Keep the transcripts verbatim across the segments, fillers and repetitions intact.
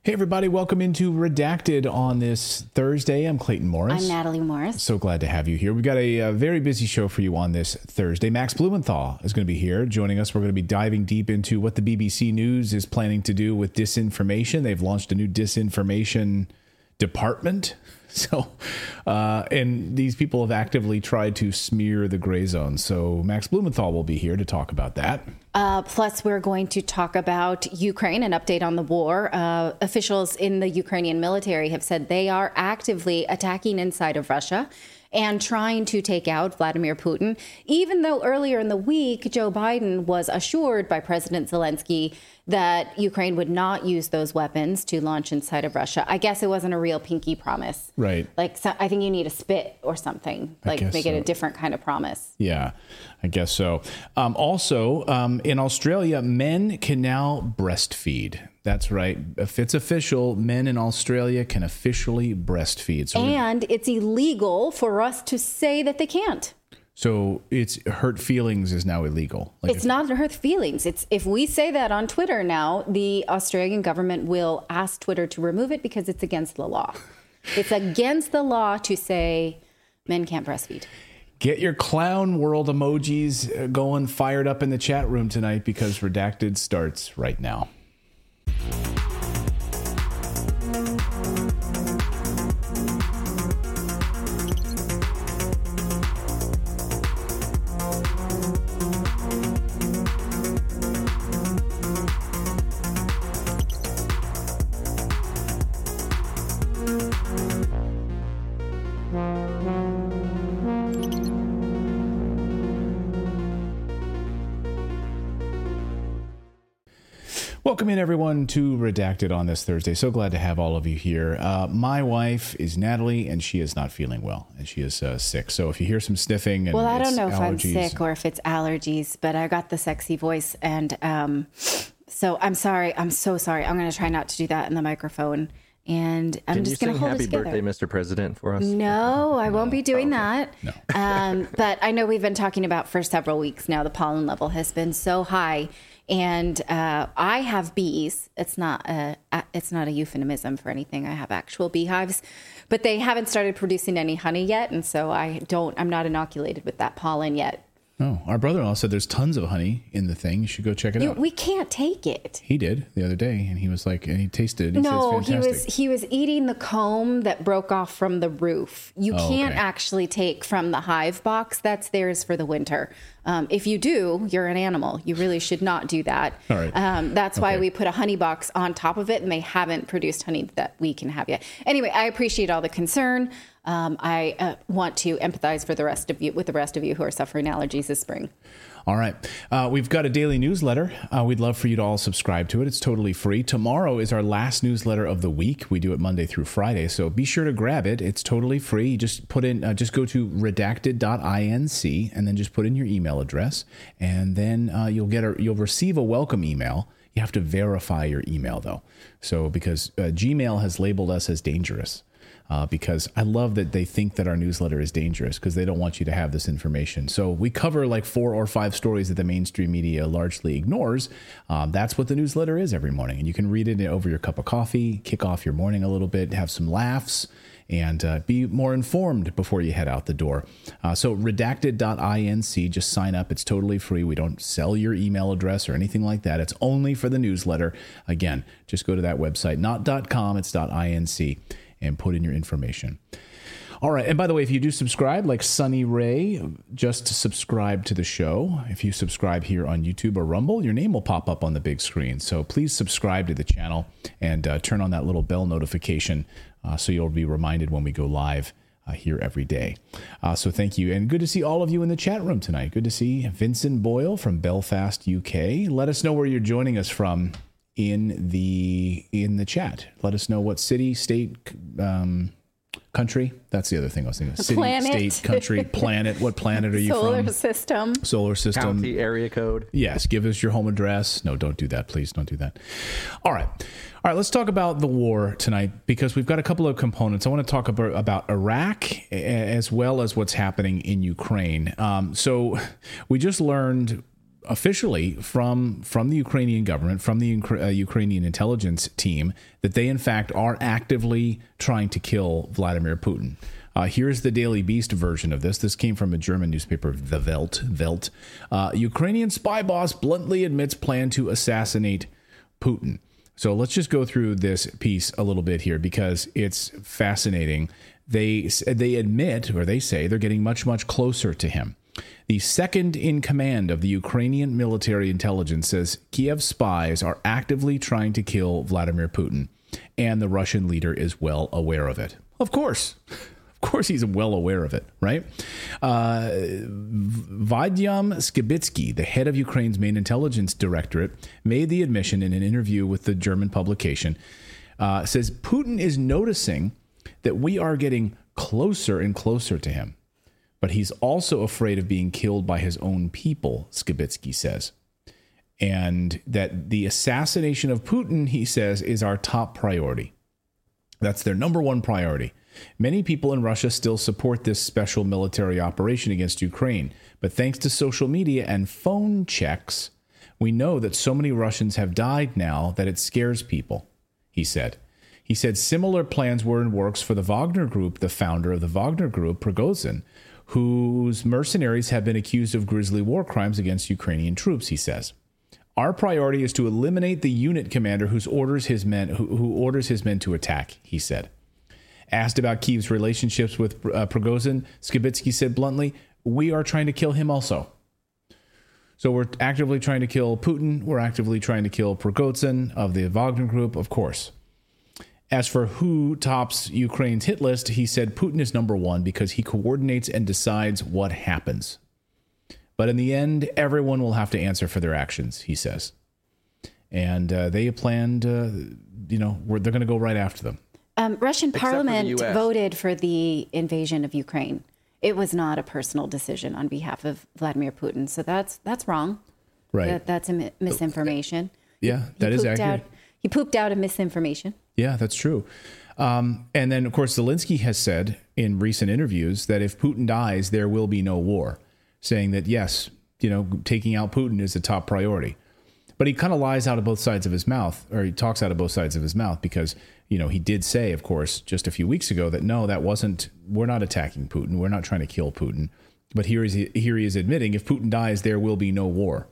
Hey, everybody. Welcome into Redacted on this Thursday. I'm Clayton Morris. I'm Natalie Morris. So glad to have you here. We've got a, a very busy show for you on this Thursday. Max Blumenthal is going to be here joining us. We're going to be diving deep into what the B B C News is planning to do with disinformation. They've launched a new disinformation department. So, uh, and these people have actively tried to smear the gray zone. So Max Blumenthal will be here to talk about that. Uh, plus, we're going to talk about Ukraine, an update on the war. Uh, officials in the Ukrainian military have said they are actively attacking inside of Russia and trying to take out Vladimir Putin, even though earlier in the week, Joe Biden was assured by President Zelensky that Ukraine would not use those weapons to launch inside of Russia. I guess it wasn't a real pinky promise. Right. Like, so I think you need a spit or something, like make so. it a different kind of promise. Yeah, I guess so. Um, also, um, in Australia, men can now breastfeed. That's right. If it's official, men in Australia can officially breastfeed. So and it's illegal for us to say that they can't. So it's hurt feelings is now illegal. Like it's if, not hurt feelings. It's if we say that on Twitter now, the Australian government will ask Twitter to remove it because it's against the law. It's against the law to say men can't breastfeed. Get your clown world emojis going fired up in the chat room tonight because Redacted starts right now. Welcome in, everyone, to Redacted on this Thursday. So glad to have all of you here. Uh, my wife is Natalie, and she is not feeling well, and she is uh, sick. So if you hear some sniffing and well, I don't know allergies, if I'm sick or if it's allergies, but I got the sexy voice, and um, so I'm sorry. I'm so sorry. I'm going to try not to do that in the microphone, and I'm Can just going to hold happy it together. Happy birthday, Mister President, for us? No, I won't no. be doing oh, that. No. um, but I know we've been talking about for several weeks now. The pollen level has been so high. And uh, I have bees. It's not a it's not a euphemism for anything. I have actual beehives, but they haven't started producing any honey yet, and so I don't. I'm not inoculated with that pollen yet. Oh, our brother-in-law said there's tons of honey in the thing. You should go check it you, out. We can't take it. He did the other day, and he was like, and he tasted it. He no, said it's he was he was eating the comb that broke off from the roof. You oh, can't okay. actually take from the hive box. That's theirs for the winter. Um, if you do, you're an animal. You really should not do that. All right. Um, that's okay. why we put a honey box on top of it, and they haven't produced honey that we can have yet. Anyway, I appreciate all the concern. Um, I uh, want to empathize for the rest of you with the rest of you who are suffering allergies this spring. All right. Uh, we've got a daily newsletter. Uh, we'd love for you to all subscribe to it. It's totally free. Tomorrow is our last newsletter of the week. We do it Monday through Friday. So be sure to grab it. It's totally free. You just put in, uh, just go to redacted dot inc and then just put in your email address. And then uh, you'll get a, you'll receive a welcome email. You have to verify your email though. So because uh, Gmail has labeled us as dangerous. Uh, because I love that they think that our newsletter is dangerous because they don't want you to have this information. So we cover like four or five stories that the mainstream media largely ignores. Um, that's what the newsletter is every morning. And you can read it over your cup of coffee, kick off your morning a little bit, have some laughs, and uh, be more informed before you head out the door. Uh, so redacted dot inc, just sign up. It's totally free. We don't sell your email address or anything like that. It's only for the newsletter. Again, just go to that website, not .com, it's .inc. And put in your information. All right. And by the way, if you do subscribe, like Sunny Ray, just subscribe to the show. If you subscribe here on YouTube or Rumble, your name will pop up on the big screen. So please subscribe to the channel and uh, turn on that little bell notification uh, so you'll be reminded when we go live uh, here every day. Uh, so thank you. And good to see all of you in the chat room tonight. Good to see Vincent Boyle from Belfast, U K. Let us know where you're joining us from in the in the chat. Let us know what city, state, um, country. That's the other thing I was thinking. City, planet. state, country, planet. What planet are you Solar from? Solar system. Solar system. County, area code. Yes. Give us your home address. No, don't do that. Please don't do that. All right. All right. Let's talk about the war tonight because we've got a couple of components. I want to talk about, about Iraq as well as what's happening in Ukraine. Um, so we just learned officially from from the Ukrainian government, from the uh, Ukrainian intelligence team, that they in fact are actively trying to kill Vladimir Putin. Uh, here's the Daily Beast version of this. This came from a German newspaper, the Welt. Welt. Uh, Ukrainian spy boss bluntly admits plan to assassinate Putin. So let's just go through this piece a little bit here because it's fascinating. They they admit, or they say, they're getting much, much closer to him. The second in command of the Ukrainian military intelligence says Kiev spies are actively trying to kill Vladimir Putin, and the Russian leader is well aware of it. Of course. Of course he's well aware of it, right? Uh, Vadim Skibitsky, the head of Ukraine's main intelligence directorate, made the admission in an interview with the German publication, uh, says Putin is noticing that we are getting closer and closer to him. But he's also afraid of being killed by his own people, Skibitsky says. And that the assassination of Putin, he says, is our top priority. That's their number one priority. Many people in Russia still support this special military operation against Ukraine. But thanks to social media and phone checks, we know that so many Russians have died now that it scares people, he said. He said similar plans were in works for the Wagner Group, the founder of the Wagner Group, Prigozhin, whose mercenaries have been accused of grisly war crimes against Ukrainian troops, he says. Our priority is to eliminate the unit commander whose orders his men, who, who orders his men to attack, he said. Asked about Kyiv's relationships with uh, Prigozhin, Skibitsky said bluntly, we are trying to kill him also. So we're actively trying to kill Putin. We're actively trying to kill Prigozhin of the Wagner Group, of course. As for who tops Ukraine's hit list, he said Putin is number one because he coordinates and decides what happens. But in the end, everyone will have to answer for their actions, he says. And uh, they planned, uh, you know, they're going to go right after them. Um, Russian Except parliament for the U S voted for the invasion of Ukraine. It was not a personal decision on behalf of Vladimir Putin. So that's that's wrong. Right. That, that's a mi- misinformation. Yeah, He that is pooped accurate. Out, he pooped out a misinformation. Yeah, that's true. Um, and then, of course, Zelensky has said in recent interviews that if Putin dies, there will be no war, saying that, yes, you know, taking out Putin is the top priority. But he kind of lies out of both sides of his mouth, or he talks out of both sides of his mouth because, you know, he did say, of course, just a few weeks ago that, no, that wasn't, we're not attacking Putin. We're not trying to kill Putin. But here is, here he is admitting if Putin dies, there will be no war.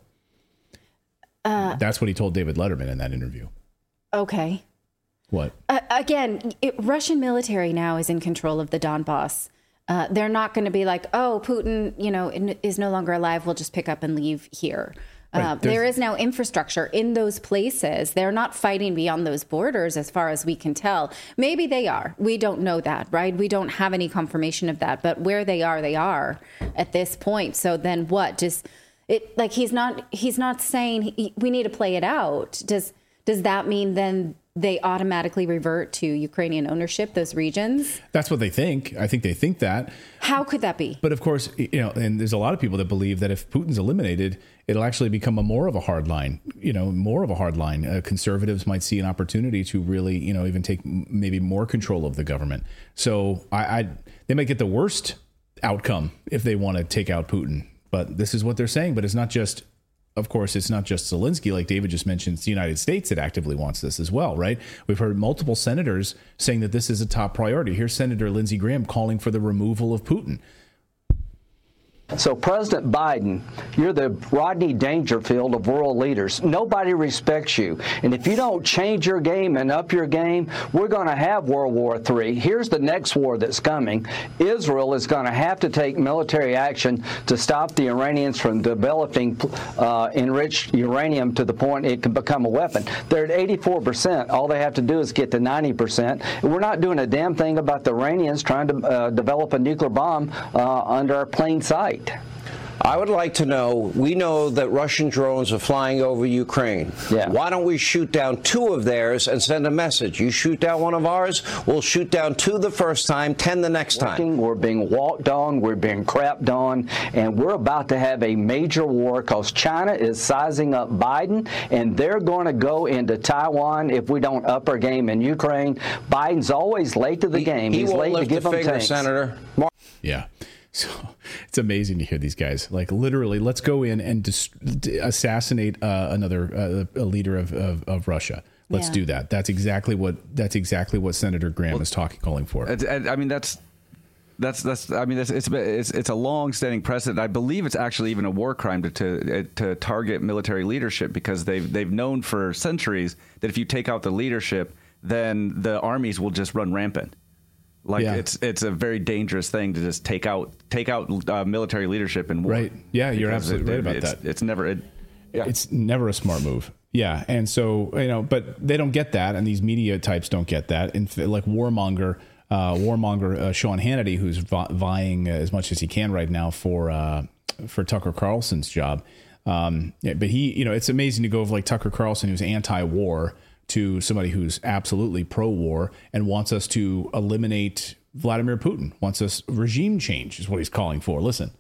Uh, That's what he told David Letterman in that interview. Okay. What? Uh, again, it, Russian military now is in control of the Donbass. Uh, they're not going to be like, oh, Putin, you know, is no longer alive. We'll just pick up and leave here. Right, uh, there is now infrastructure in those places. They're not fighting beyond those borders as far as we can tell. Maybe they are. We don't know that, right? We don't have any confirmation of that. But where they are, they are at this point. So then what? Just it like he's not he's not saying he, we need to play it out. Does does that mean then they automatically revert to Ukrainian ownership, those regions? That's what they think. I think they think that. How could that be? But of course, you know, and there's a lot of people that believe that if Putin's eliminated, it'll actually become a more of a hard line, you know, more of a hard line. Uh, conservatives might see an opportunity to really, you know, even take maybe more control of the government. So I, I they might get the worst outcome if they want to take out Putin. But this is what they're saying. But it's not just, of course, it's not just Zelensky, like David just mentioned. It's the United States that actively wants this as well, right? We've heard multiple senators saying that this is a top priority. Here's Senator Lindsey Graham calling for the removal of Putin. So, President Biden, you're the Rodney Dangerfield of world leaders. Nobody respects you. And if you don't change your game and up your game, we're going to have World War Three. Here's the next war that's coming. Israel is going to have to take military action to stop the Iranians from developing uh, enriched uranium to the point it can become a weapon. They're at eighty-four percent. All they have to do is get to ninety percent. We're not doing a damn thing about the Iranians trying to uh, develop a nuclear bomb uh, under our plain sight. I would like to know, we know that Russian drones are flying over Ukraine. Yeah. Why don't we shoot down two of theirs and send a message? You shoot down one of ours, we'll shoot down two the first time, ten the next time. We're being walked on, we're being crapped on, and we're about to have a major war because China is sizing up Biden, and they're going to go into Taiwan if we don't up our game in Ukraine. Biden's always late to the He, game. he He's won't late lift to give a them finger, tanks. Senator. Mar- Yeah. So it's amazing to hear these guys like literally, let's go in and dis- assassinate uh, another uh, a leader of, of, of Russia. Let's yeah. do that. That's exactly what that's exactly what Senator Graham well, is talking, calling for. I mean, that's that's that's. I mean, it's it's it's, it's a long-standing precedent. I believe it's actually even a war crime to, to to target military leadership because they've they've known for centuries that if you take out the leadership, then the armies will just run rampant. Like yeah. it's it's a very dangerous thing to just take out take out uh, military leadership in war. Right. Yeah, you're absolutely it, right about it's, that. It's never. It, yeah. It's never a smart move. Yeah, and so you know, but they don't get that, and these media types don't get that. And like warmonger, uh, warmonger uh, Sean Hannity, who's vying as much as he can right now for uh, for Tucker Carlson's job. Um, yeah, but he, you know, it's amazing to go of like Tucker Carlson, who's anti-war, to somebody who's absolutely pro-war and wants us to eliminate Vladimir Putin, wants us regime change is what he's calling for. Listen.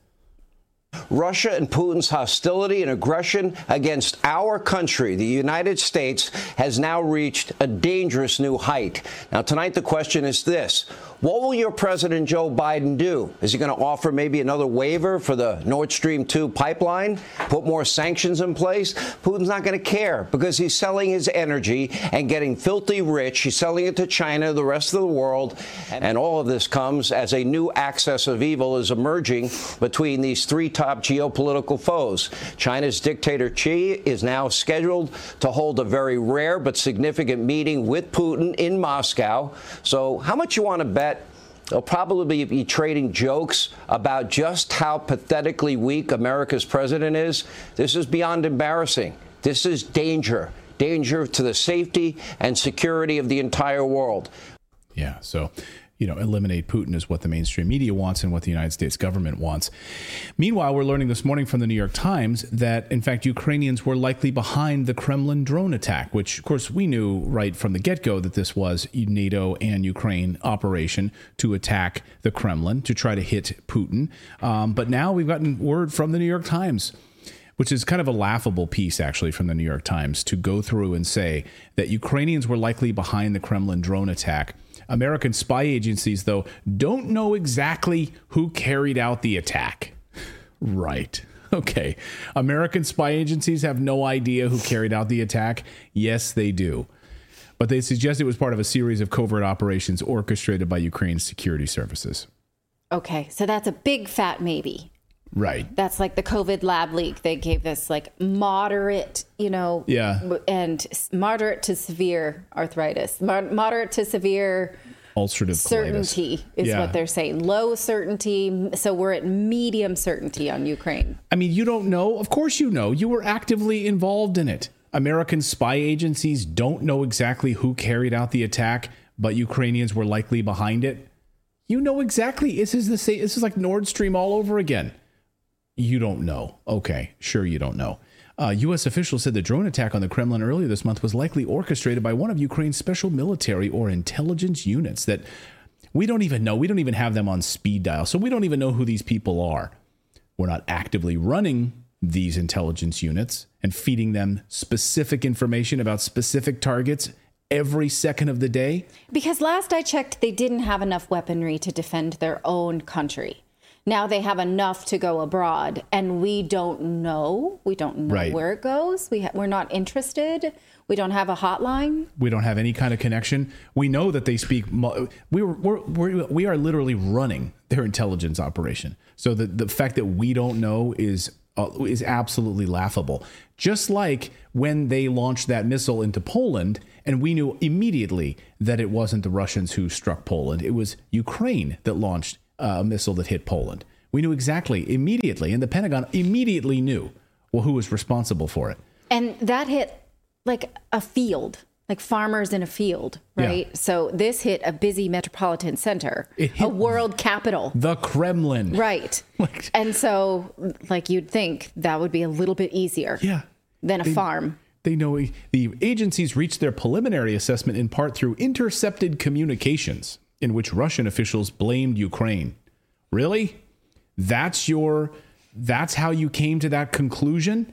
Russia and Putin's hostility and aggression against our country, the United States, has now reached a dangerous new height. Now, tonight, the question is this. What will your President Joe Biden do? Is he going to offer maybe another waiver for the Nord Stream two pipeline, put more sanctions in place? Putin's not going to care because he's selling his energy and getting filthy rich. He's selling it to China, the rest of the world. And all of this comes as a new axis of evil is emerging between these three top geopolitical foes. China's dictator Xi is now scheduled to hold a very rare but significant meeting with Putin in Moscow. So how much you want to bet they'll probably be trading jokes about just how pathetically weak America's president is? This is beyond embarrassing. This is danger, danger to the safety and security of the entire world. Yeah, so you know, eliminate Putin is what the mainstream media wants and what the United States government wants. Meanwhile, we're learning this morning from the New York Times that, in fact, Ukrainians were likely behind the Kremlin drone attack, which, of course, we knew right from the get-go that this was a NATO and Ukraine operation to attack the Kremlin, to try to hit Putin. Um, but now we've gotten word from the New York Times, which is kind of a laughable piece, actually, from the New York Times, to go through and say that Ukrainians were likely behind the Kremlin drone attack. American spy agencies, though, don't know exactly who carried out the attack. Right. Okay. American spy agencies have no idea who carried out the attack. Yes, they do. But they suggest it was part of a series of covert operations orchestrated by Ukraine's security services. Okay. So that's a big fat maybe. Right. That's like the COVID lab leak. They gave this like moderate, you know, yeah. and moderate to severe arthritis, moderate to severe ulcerative certainty colitis. is yeah. what they're saying. Low certainty. So we're at medium certainty on Ukraine. I mean, you don't know. Of course you know. You were actively involved in it. American spy agencies don't know exactly who carried out the attack, but Ukrainians were likely behind it. You know exactly. This is the same. This is like Nord Stream all over again. You don't know. Okay, sure you don't know. Uh, U S officials said the drone attack on the Kremlin earlier this month was likely orchestrated by one of Ukraine's special military or intelligence units that we don't even know. We don't even have them on speed dial, so we don't even know who these people are. We're not actively running these intelligence units and feeding them specific information about specific targets every second of the day. Because last I checked, they didn't have enough weaponry to defend their own country. Now they have enough to go abroad, and we don't know. We don't know right. where it goes. We ha- we're not interested. We don't have a hotline. We don't have any kind of connection. We know that they speak. We were, we're, we're, we are literally running their intelligence operation. So the, the fact that we don't know is uh, is absolutely laughable. Just like when they launched that missile into Poland, and we knew immediately that it wasn't the Russians who struck Poland. It was Ukraine that launched a missile that hit Poland. We knew exactly, immediately, and the Pentagon immediately knew, well, who was responsible for it. And that hit like a field, like farmers in a field, right? Yeah. So this hit a busy metropolitan center, it hit a world capital. The Kremlin. Right. Like, and so, like, you'd think that would be a little bit easier yeah, than a they, farm. They know the agencies reached their preliminary assessment in part through intercepted communications in which Russian officials blamed Ukraine. Really? That's your, that's how you came to that conclusion?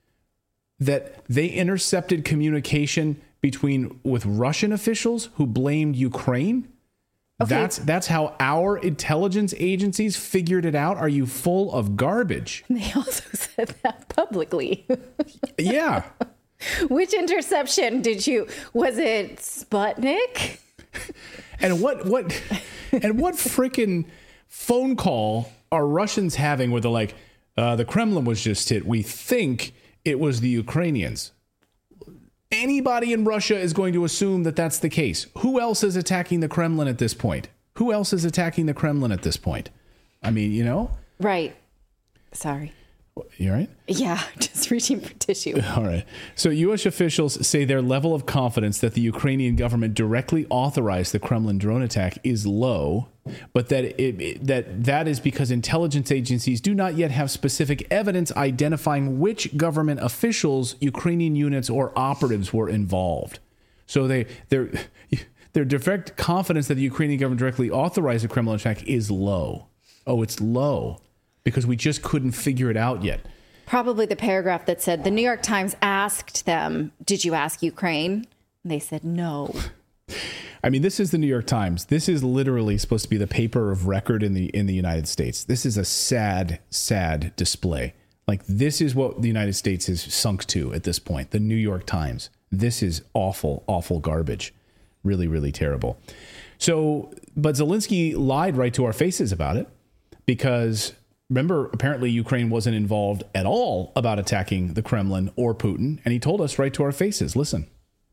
That they intercepted communication between, with Russian officials who blamed Ukraine? Okay. That's that's how our intelligence agencies figured it out. Are you full of garbage? They also said that publicly. Yeah. Which interception did you, was it Sputnik? And what what and what freaking phone call are Russians having where they're like, uh, the Kremlin was just hit. We think it was the Ukrainians. Anybody in Russia is going to assume that that's the case. Who else is attacking the Kremlin at this point? Who else is attacking the Kremlin at this point? I mean, you know? Right. Sorry. You all right? Yeah, just reaching for tissue. All right. So U S officials say their level of confidence that the Ukrainian government directly authorized the Kremlin drone attack is low, but that it, it, that that is because intelligence agencies do not yet have specific evidence identifying which government officials, Ukrainian units, or operatives were involved. So they their their direct confidence that the Ukrainian government directly authorized the Kremlin attack is low. Oh, it's low. Because we just couldn't figure it out yet. Probably the paragraph that said, the New York Times asked them, did you ask Ukraine? And they said, no. I mean, this is the New York Times. This is literally supposed to be the paper of record in the in the United States. This is a sad, sad display. Like, this is what the United States is sunk to at this point. The New York Times. This is awful, awful garbage. Really, really terrible. So, but Zelensky lied right to our faces about it because... Remember, apparently Ukraine wasn't involved at all about attacking the Kremlin or Putin, and he told us right to our faces. Listen.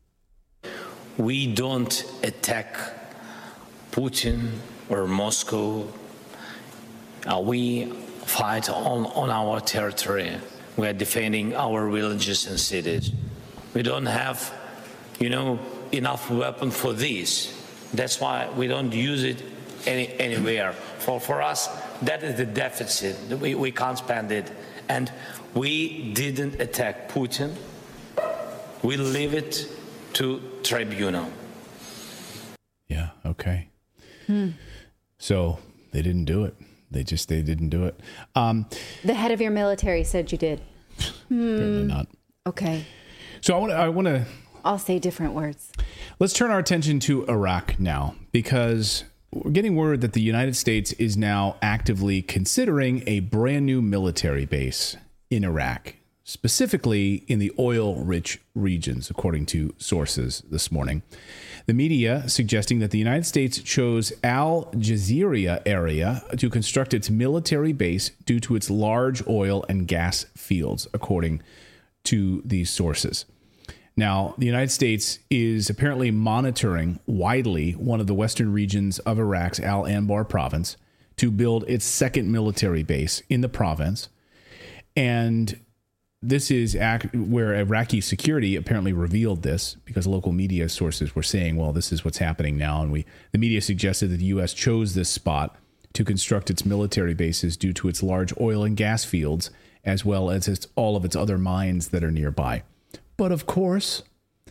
We don't attack Putin or Moscow. Uh, we fight on, on our territory. We are defending our villages and cities. We don't have, you know, enough weapon for this. That's why we don't use it any, anywhere. For, for us, that is the deficit. We, we can't spend it. And we didn't attack Putin. We leave it to tribunal. Yeah, okay. Hmm. So they didn't do it. They just, they didn't do it. Um, the head of your military said you did. Apparently not. Okay. So I want to, I want to. I'll say different words. Let's turn our attention to Iraq now, because we're getting word that the United States is now actively considering a brand new military base in Iraq, specifically in the oil-rich regions, according to sources this morning. The media suggesting that the United States chose Al Jazeera area to construct its military base due to its large oil and gas fields, according to these sources. Now, the United States is apparently monitoring widely one of the western regions of Iraq's Al Anbar province to build its second military base in the province. And this is act- where Iraqi security apparently revealed this, because local media sources were saying, well, this is what's happening now. And we, the media suggested that the U S chose this spot to construct its military bases due to its large oil and gas fields, as well as its, all of its other mines that are nearby. But of course,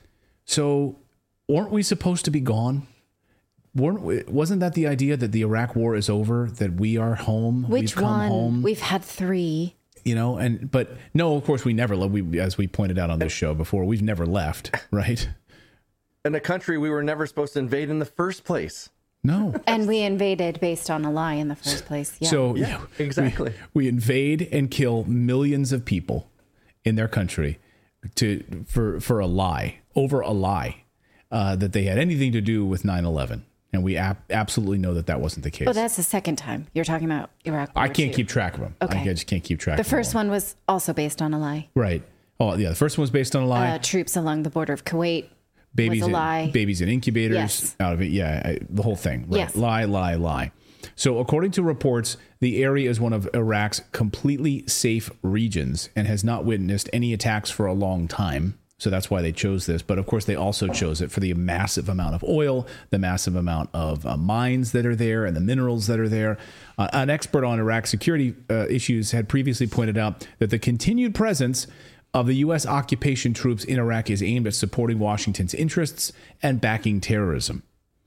so weren't we supposed to be gone? Weren't we, wasn't that the idea that the Iraq war is over, that we are home? Which we've come one? home? We've had three. You know, and but no, of course we never left. We, as we pointed out on this show before, we've never left, right? In a country we were never supposed to invade in the first place. No. And we invaded based on a lie in the first place. Yeah. So Yeah, exactly. We, we invade and kill millions of people in their country to for for a lie, over a lie, uh, that they had anything to do with nine eleven. And we ap- absolutely know that that wasn't the case. Oh, that's the second time you're talking about Iraq War I can't Two. keep track of them. Okay. I just can't keep track The of them first all. one was also based on a lie. Right. Oh, yeah. The first one was based on a lie. Uh, troops along the border of Kuwait babies was a in, lie. babies in incubators Yes. out of it. Yeah, I, the whole thing. Right? Yes. Lie, lie, lie. So according to reports, the area is one of Iraq's completely safe regions and has not witnessed any attacks for a long time. So that's why they chose this. But of course, they also chose it for the massive amount of oil, the massive amount of uh, mines that are there, and the minerals that are there. Uh, an expert on Iraq security uh, issues had previously pointed out that the continued presence of the U S occupation troops in Iraq is aimed at supporting Washington's interests and backing terrorism.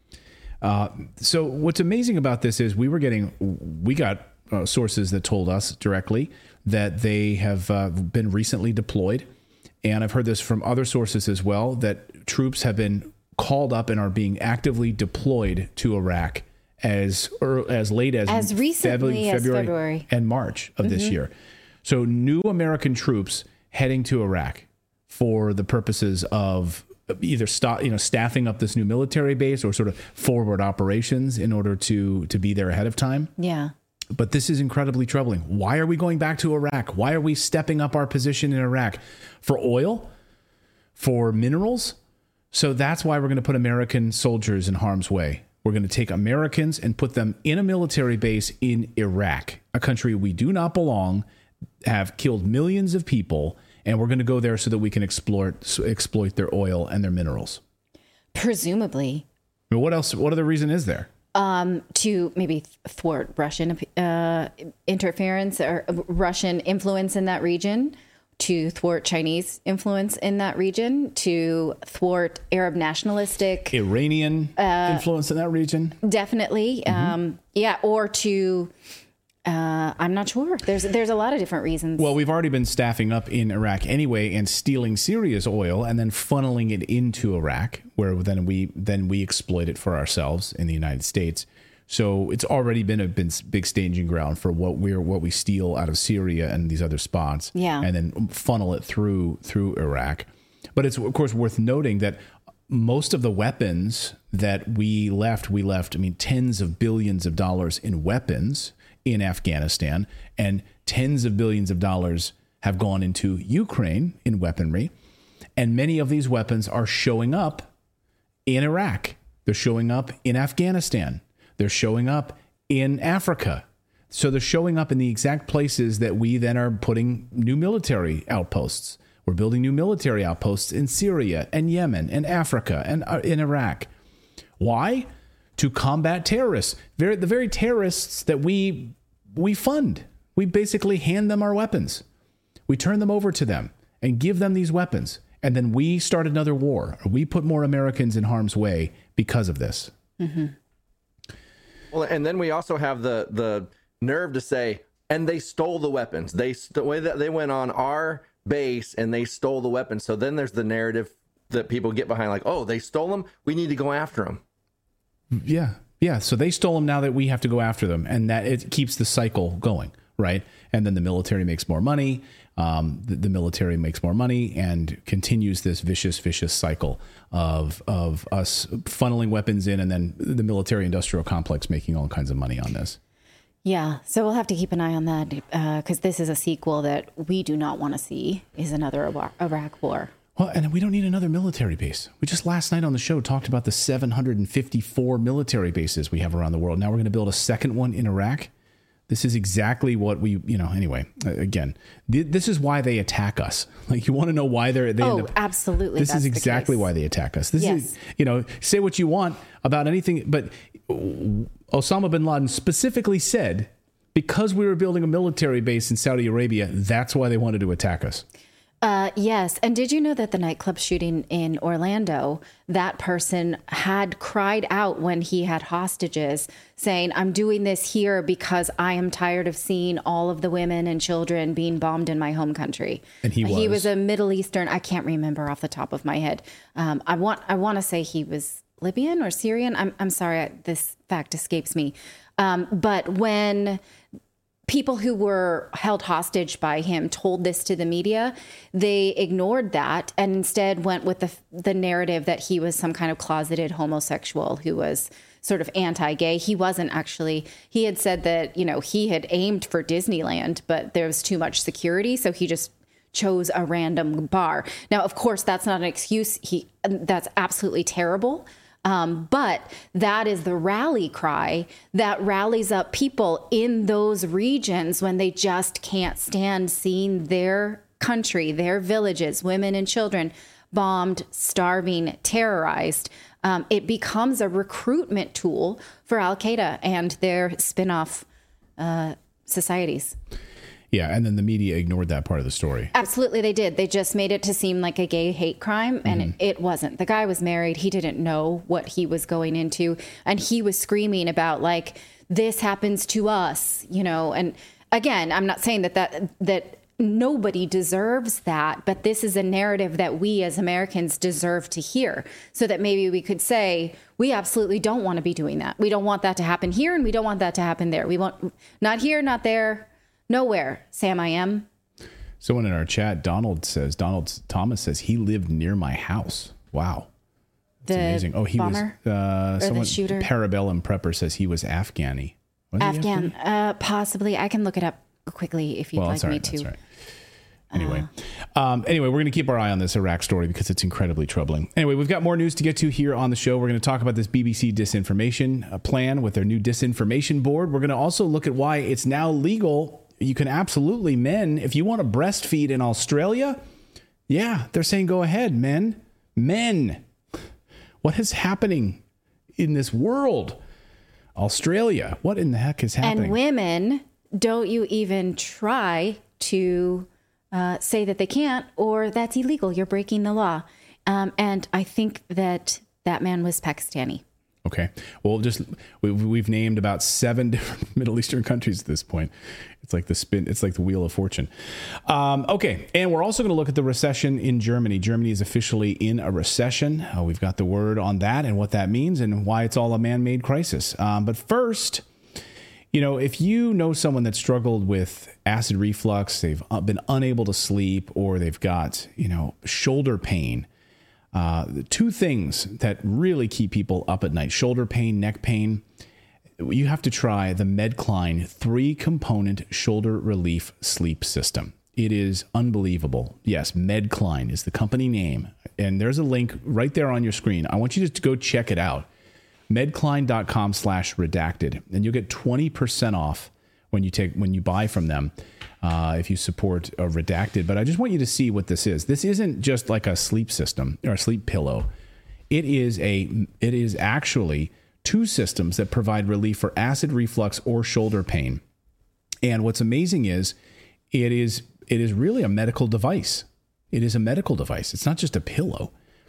Uh, so what's amazing about this is we were getting, we got uh, sources that told us directly that they have uh, been recently deployed. And I've heard this from other sources as well, that troops have been called up and are being actively deployed to Iraq as or as late as as recently February, as February and March of mm-hmm. this year. So new American troops heading to Iraq for the purposes of either stop, you know, staffing up this new military base or sort of forward operations in order to to be there ahead of time. Yeah. But this is incredibly troubling. Why are we going back to Iraq? Why are we stepping up our position in Iraq? For oil? For minerals? So that's why we're going to put American soldiers in harm's way. We're going to take Americans and put them in a military base in Iraq, a country we do not belong, have killed millions of people, and we're going to go there so that we can exploit exploit their oil and their minerals. Presumably. I mean, what else? What other reason is there? Um, to maybe thwart Russian uh, interference or Russian influence in that region, to thwart Chinese influence in that region, to thwart Arab nationalistic Iranian uh, influence in that region. Definitely, mm-hmm. um, yeah, or to. Uh, I'm not sure. There's there's a lot of different reasons. Well, we've already been staffing up in Iraq anyway and stealing Syria's oil and then funneling it into Iraq, where then we then we exploit it for ourselves in the United States. So it's already been a been big staging ground for what we're what we steal out of Syria and these other spots, yeah. and then funnel it through through Iraq. But it's of course worth noting that most of the weapons that we left, we left, I mean, tens of billions of dollars in weapons in Afghanistan, and tens of billions of dollars have gone into Ukraine in weaponry. And many of these weapons are showing up in Iraq. They're showing up in Afghanistan. They're showing up in Africa. So they're showing up in the exact places that we then are putting new military outposts. We're building new military outposts in Syria and Yemen and Africa and uh, in Iraq. Why? To combat terrorists, very, the very terrorists that we we fund. We basically hand them our weapons. We turn them over to them and give them these weapons. And then we start another war. Or we put more Americans in harm's way because of this. Mm-hmm. Well, and then we also have the the nerve to say, and they stole the weapons. They st- they went on our base and they stole the weapons. So then there's the narrative that people get behind, like, oh, they stole them. We need to go after them. Yeah. Yeah. So they stole them now that we have to go after them. And that it keeps the cycle going. Right. And then the military makes more money. Um, the, the military makes more money and continues this vicious, vicious cycle of of us funneling weapons in and then the military industrial complex making all kinds of money on this. Yeah. So we'll have to keep an eye on that because uh, this is a sequel that we do not want to see is another Iraq war. Well, and we don't need another military base. We just last night on the show talked about the seven hundred fifty-four military bases we have around the world. Now we're going to build a second one in Iraq. This is exactly what we, you know, anyway, again, th- this is why they attack us. Like, you want to know why they're, they oh, end up, absolutely. This That's is exactly the case. why they attack us. This yes. is, you know, say what you want about anything, but Osama bin Laden specifically said, because we were building a military base in Saudi Arabia, that's why they wanted to attack us. Uh, yes. And did you know that the nightclub shooting in Orlando, that person had cried out when he had hostages saying, I'm doing this here because I am tired of seeing all of the women and children being bombed in my home country. And he was? He was a Middle Eastern. I can't remember off the top of my head. Um, I want I want to say he was Libyan or Syrian. I'm, I'm sorry, this fact escapes me. Um, but when people who were held hostage by him told this to the media, they ignored that and instead went with the the narrative that he was some kind of closeted homosexual who was sort of anti-gay. He wasn't actually. He had said that, you know, he had aimed for Disneyland, but there was too much security, so he just chose a random bar. Now, of course, that's not an excuse. He that's absolutely terrible. Um, but that is the rally cry that rallies up people in those regions when they just can't stand seeing their country, their villages, women and children bombed, starving, terrorized. Um, it becomes a recruitment tool for Al-Qaeda and their spin-off uh, societies. Yeah, and then the media ignored that part of the story. Absolutely, they did. They just made it to seem like a gay hate crime, and mm-hmm. it, it wasn't. The guy was married. He didn't know what he was going into, and he was screaming about, like, this happens to us, you know. And again, I'm not saying that that, that nobody deserves that, but this is a narrative that we as Americans deserve to hear, so that maybe we could say, we absolutely don't want to be doing that. We don't want that to happen here, and we don't want that to happen there. We want not here, not there, nowhere. Sam, I am. Someone in our chat, Donald says, Donald Thomas says he lived near my house. Wow. That's the amazing. Oh, he bomber was, uh, or someone, the shooter? Parabellum Prepper says he was Afghani. Was he Afghan, Afghani? uh, possibly. I can look it up quickly if you'd well, like that's all me right, to. That's right. Anyway, uh, um, anyway, we're going to keep our eye on this Iraq story because it's incredibly troubling. Anyway, we've got more news to get to here on the show. We're going to talk about this B B C disinformation plan with their new disinformation board. We're going to also look at why it's now legal. You can absolutely, men, if you want to breastfeed in Australia, yeah, they're saying go ahead, men. Men. What is happening in this world? Australia, what in the heck is happening? And women, don't you even try to uh, say that they can't, or that's illegal. You're breaking the law. Um, and I think that that man was Pakistani. Okay. Well, just we've, we've named about seven different Middle Eastern countries at this point. It's like the spin. It's like the Wheel of Fortune. Um, okay. And we're also going to look at the recession in Germany. Germany is officially in a recession. Uh, we've got the word on that and what that means and why it's all a man-made crisis. Um, but first, you know, if you know someone that struggled with acid reflux, they've been unable to sleep, or they've got, you know, shoulder pain, uh, the two things that really keep people up at night, shoulder pain, neck pain, you have to try the Medcline three-component shoulder relief sleep system. It is unbelievable. Yes, Medcline is the company name. And there's a link right there on your screen. I want you to go check it out. Medcline.com slash redacted. And you'll get twenty percent off when you take when you buy from them uh, if you support a Redacted. But I just want you to see what this is. This isn't just like a sleep system or a sleep pillow. It is a it is actually two systems that provide relief for acid reflux or shoulder pain. And what's amazing is it is it is really a medical device. It is a medical device. It's not just a pillow.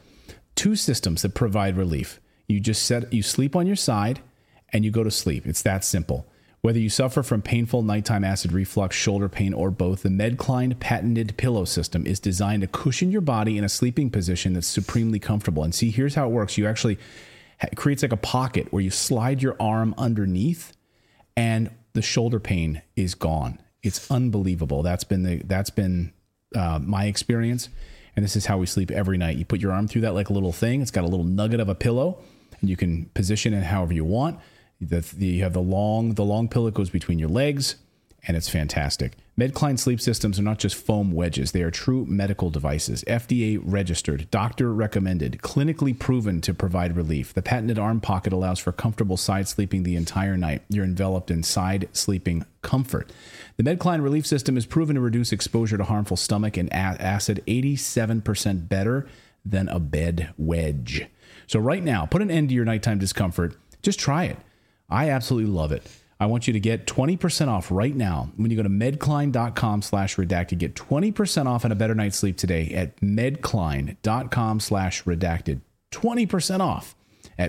Two systems that provide relief. You just set you sleep on your side and you go to sleep. It's that simple. Whether you suffer from painful nighttime acid reflux, shoulder pain, or both, the Medcline patented pillow system is designed to cushion your body in a sleeping position that's supremely comfortable. And see, here's how it works. You actually it creates like a pocket where you slide your arm underneath and the shoulder pain is gone. It's unbelievable. That's been the that's been uh, my experience. And this is how we sleep every night. You put your arm through that like a little thing. It's got a little nugget of a pillow, and you can position it however you want. The, the, you have the long the long pillow goes between your legs, and it's fantastic. Medcline sleep systems are not just foam wedges. They are true medical devices, F D A registered, doctor recommended, clinically proven to provide relief. The patented arm pocket allows for comfortable side sleeping the entire night. You're enveloped in side sleeping comfort. The Medcline relief system is proven to reduce exposure to harmful stomach and acid eighty-seven percent better than a bed wedge. So right now, put an end to your nighttime discomfort. Just try it. I absolutely love it. I want you to get twenty percent off right now. When you go to medcline.com slash redacted, get twenty percent off and a better night's sleep today at medcline.com slash redacted. twenty percent off at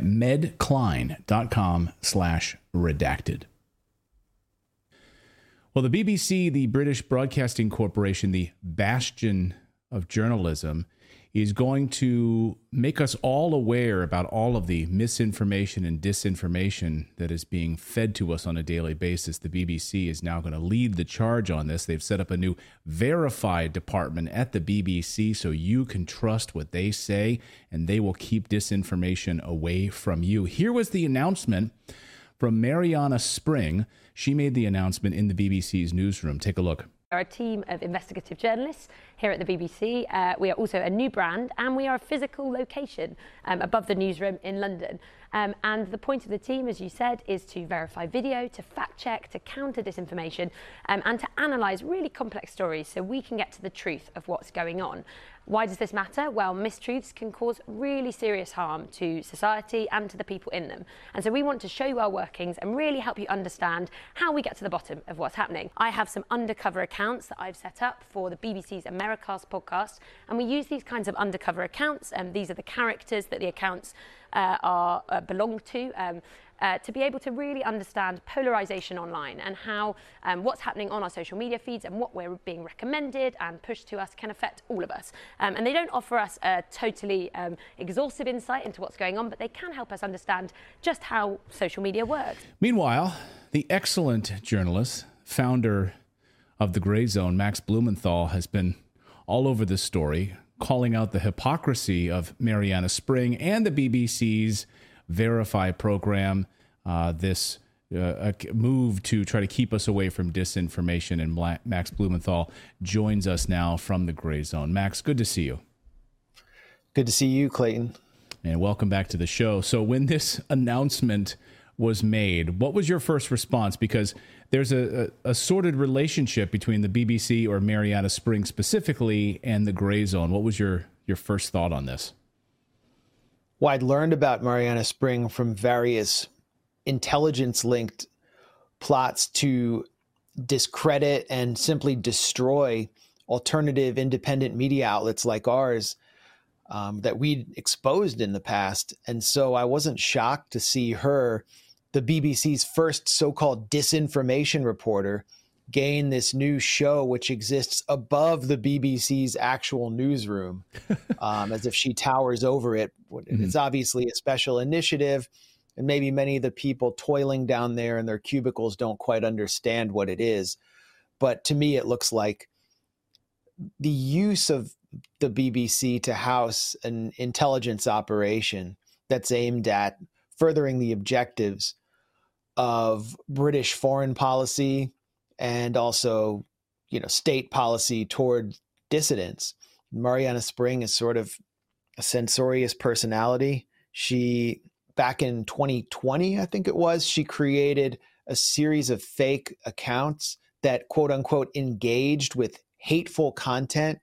medcline.com slash redacted. Well, the B B C, the British Broadcasting Corporation, the bastion of journalism, is going to make us all aware about all of the misinformation and disinformation that is being fed to us on a daily basis. The B B C is now going to lead the charge on this. They've set up a new verified department at the B B C so you can trust what they say, and they will keep disinformation away from you. Here was the announcement from Mariana Spring. She made the announcement in the B B C's newsroom. Take a look. We are a team of investigative journalists here at the B B C. Uh, we are also a new brand, and we are a physical location um, above the newsroom in London. Um, and the point of the team, as you said, is to verify video, to fact check, to counter disinformation, um, and to analyse really complex stories so we can get to the truth of what's going on. Why does this matter? Well, mistruths can cause really serious harm to society and to the people in them. And so we want to show you our workings and really help you understand how we get to the bottom of what's happening. I have some undercover accounts that I've set up for the B B C's Americast podcast, and we use these kinds of undercover accounts, and these are the characters that the accounts uh, are uh, belong to. Um, uh, to be able to really understand polarization online and how um, what's happening on our social media feeds and what we're being recommended and pushed to us can affect all of us. Um, and they don't offer us a totally um, exhaustive insight into what's going on, but they can help us understand just how social media works. Meanwhile, the excellent journalist, founder of the Gray Zone, Max Blumenthal, has been all over this story, calling out the hypocrisy of Mariana Spring and the B B C's Verify program, uh, this uh, a move to try to keep us away from disinformation. And Bla- Max Blumenthal joins us now from the Gray Zone. Max, good to see you. Good to see you, Clayton. And welcome back to the show. So when this announcement was made, what was your first response? Because there's a, a, a sorted relationship between the B B C or Mariana Spring specifically and the Gray Zone. What was your, your first thought on this? Well, I'd learned about Mariana Spring from various intelligence-linked plots to discredit and simply destroy alternative independent media outlets like ours um, that we'd exposed in the past. And so I wasn't shocked to see her, the B B C's first so-called disinformation reporter, gain this new show which exists above the B B C's actual newsroom, um, as if she towers over it. Mm-hmm. It's obviously a special initiative, and maybe many of the people toiling down there in their cubicles don't quite understand what it is. But to me, it looks like the use of the B B C to house an intelligence operation that's aimed at furthering the objectives of British foreign policy and also, you know, state policy toward dissidents. Mariana Spring is sort of a censorious personality. She, back in twenty twenty, I think it was, she created a series of fake accounts that, quote unquote, engaged with hateful content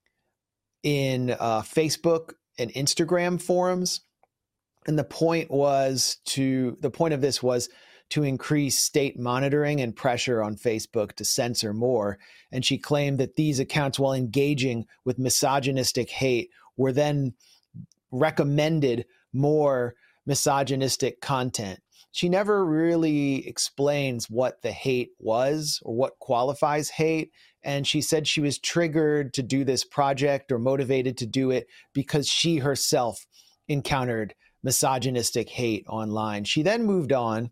in uh, Facebook and Instagram forums. And the point was to, the point of this was to increase state monitoring and pressure on Facebook to censor more. And she claimed that these accounts, while engaging with misogynistic hate, were then recommended more misogynistic content. She never really explains what the hate was or what qualifies hate. And she said she was triggered to do this project or motivated to do it because she herself encountered misogynistic hate online. She then moved on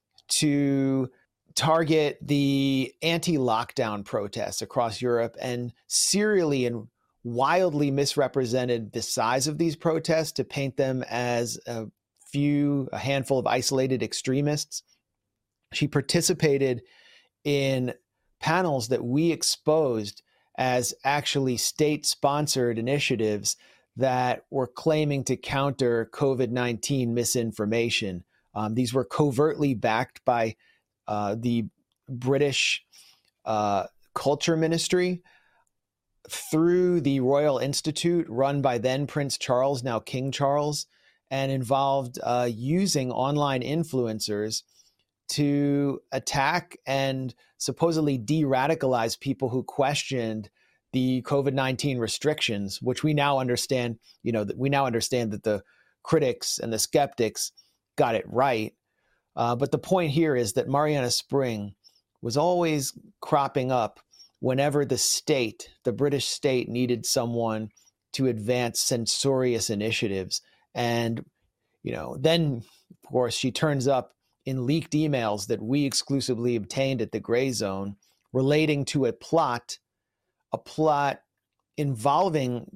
to target the anti-lockdown protests across Europe and serially and wildly misrepresented the size of these protests to paint them as a few, a handful of isolated extremists. She participated in panels that we exposed as actually state-sponsored initiatives that were claiming to counter COVID nineteen misinformation. Um, these were covertly backed by uh, the British uh, Culture Ministry through the Royal Institute, run by then Prince Charles, now King Charles, and involved uh, using online influencers to attack and supposedly de-radicalize people who questioned the COVID nineteen restrictions, which we now understand, you know, that we now understand that the critics and the skeptics got it right. Uh, but the point here is that Mariana Spring was always cropping up whenever the state, the British state, needed someone to advance censorious initiatives. And, you know, then, of course, she turns up in leaked emails that we exclusively obtained at the Gray Zone relating to a plot, a plot involving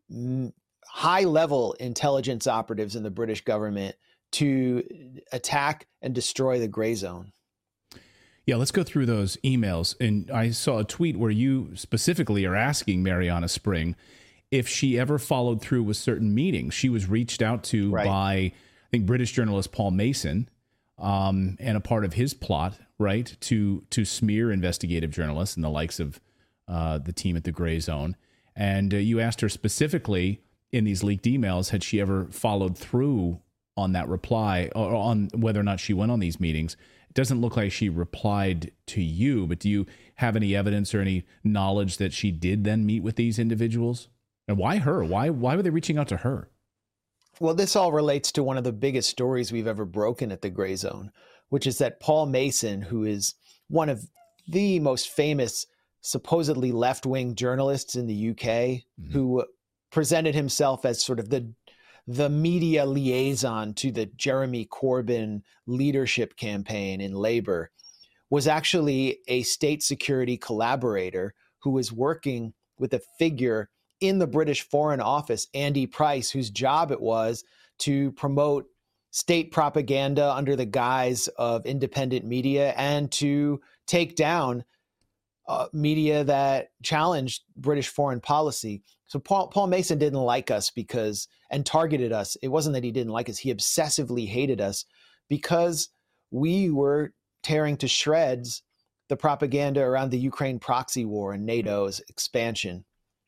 high-level intelligence operatives in the British government to attack and destroy the Gray Zone. Yeah, let's go through those emails. And I saw a tweet where you specifically are asking Mariana Spring if she ever followed through with certain meetings. She was reached out to right. by, I think, British journalist Paul Mason, um, and a part of his plot, right, to to smear investigative journalists and the likes of uh, the team at the Gray Zone. And uh, you asked her specifically in these leaked emails, had she ever followed through on that reply, or on whether or not she went on these meetings. It doesn't look like she replied to you, but do you have any evidence or any knowledge that she did then meet with these individuals? And why her? Why why were they reaching out to her? Well, this all relates to one of the biggest stories we've ever broken at the Gray Zone, which is that Paul Mason, who is one of the most famous supposedly left-wing journalists in the U K, mm-hmm. who presented himself as sort of the the media liaison to the Jeremy Corbyn leadership campaign in Labour, was actually a state security collaborator who was working with a figure in the British Foreign Office, Andy Price, whose job it was to promote state propaganda under the guise of independent media and to take down uh, media that challenged British foreign policy. So Paul, Paul Mason didn't like us because, and targeted us. It wasn't that he didn't like us. He obsessively hated us because we were tearing to shreds the propaganda around the Ukraine proxy war and NATO's expansion.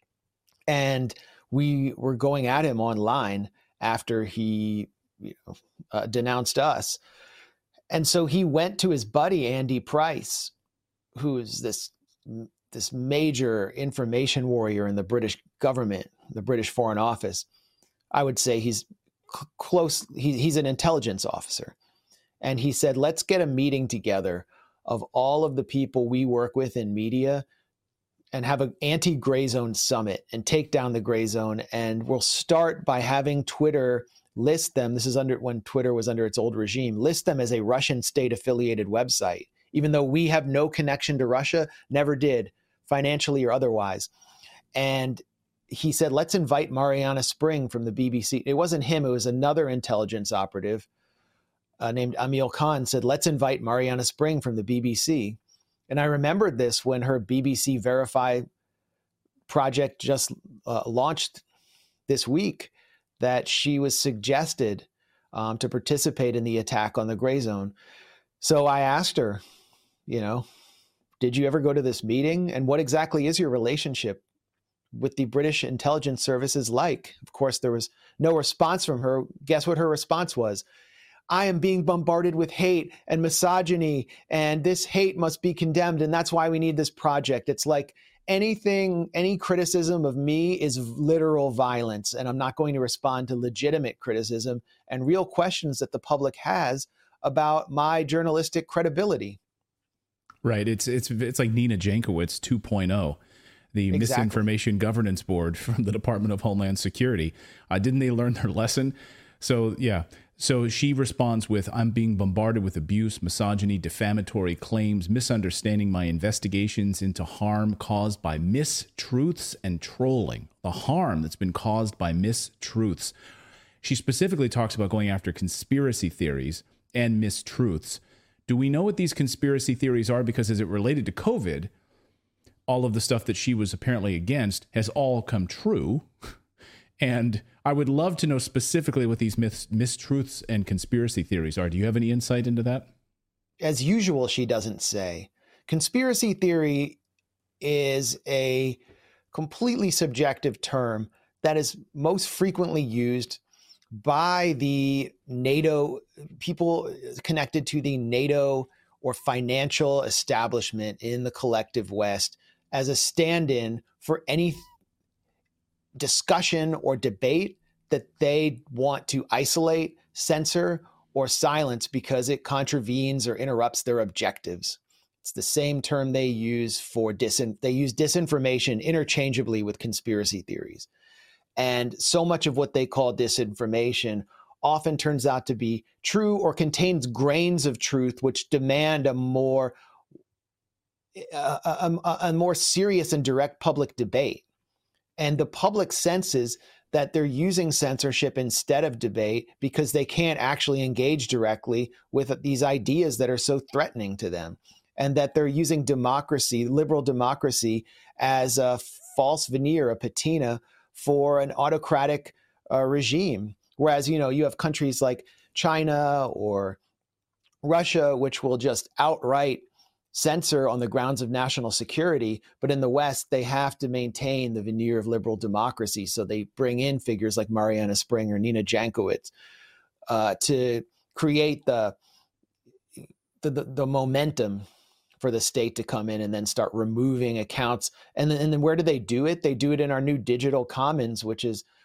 And we were going at him online after he you know, uh, denounced us. And so he went to his buddy, Andy Price, who is this, this major information warrior in the British government, the British Foreign Office. I would say he's c- close. He, he's an intelligence officer. And he said, let's get a meeting together of all of the people we work with in media and have an anti-Gray Zone summit and take down the Gray Zone. And we'll start by having Twitter list them. This is under when Twitter was under its old regime, list them as a Russian state affiliated website, even though we have no connection to Russia, never did, financially or otherwise. And he said, let's invite Mariana Spring from the B B C. It wasn't him, it was another intelligence operative uh, named Emil Khan said, let's invite Mariana Spring from the B B C. And I remembered this when her B B C Verify project just uh, launched this week, that she was suggested um, to participate in the attack on the Gray Zone. So I asked her, you know, did you ever go to this meeting? And what exactly is your relationship with the British intelligence services like? Of course, there was no response from her. Guess what her response was? I am being bombarded with hate and misogyny, and this hate must be condemned, and that's why we need this project. It's like anything, any criticism of me is literal violence, and I'm not going to respond to legitimate criticism and real questions that the public has about my journalistic credibility. Right. It's it's it's like Nina Jankowicz two point oh, the exactly. Misinformation Governance Board from the Department of Homeland Security. Uh, didn't they learn their lesson? So, yeah. So she responds with, I'm being bombarded with abuse, misogyny, defamatory claims, misunderstanding my investigations into harm caused by mistruths and trolling. The harm that's been caused by mistruths. She specifically talks about going after conspiracy theories and mistruths. Do we know what these conspiracy theories are? Because as it related to COVID, all of the stuff that she was apparently against has all come true. And I would love to know specifically what these myths, mistruths and conspiracy theories are. Do you have any insight into that? As usual, she doesn't say. Conspiracy theory is a completely subjective term that is most frequently used by the NATO, people connected to the NATO or financial establishment in the collective West as a stand-in for any discussion or debate that they want to isolate, censor, or silence because it contravenes or interrupts their objectives. It's the same term they use for disin- they use disinformation interchangeably with conspiracy theories. And so much of what they call disinformation often turns out to be true or contains grains of truth which demand a more a, a, a more serious and direct public debate. And the public senses that they're using censorship instead of debate because they can't actually engage directly with these ideas that are so threatening to them, and that they're using democracy, liberal democracy, as a false veneer, a patina for an autocratic uh, regime. Whereas, you know, you have countries like China or Russia, which will just outright censor on the grounds of national security. But in the West, they have to maintain the veneer of liberal democracy. So they bring in figures like Mariana Spring or Nina Jankowicz uh, to create the, the, the, the momentum for the state to come in and then start removing accounts. And then, and then where do they do it? They do it in our new digital commons, which is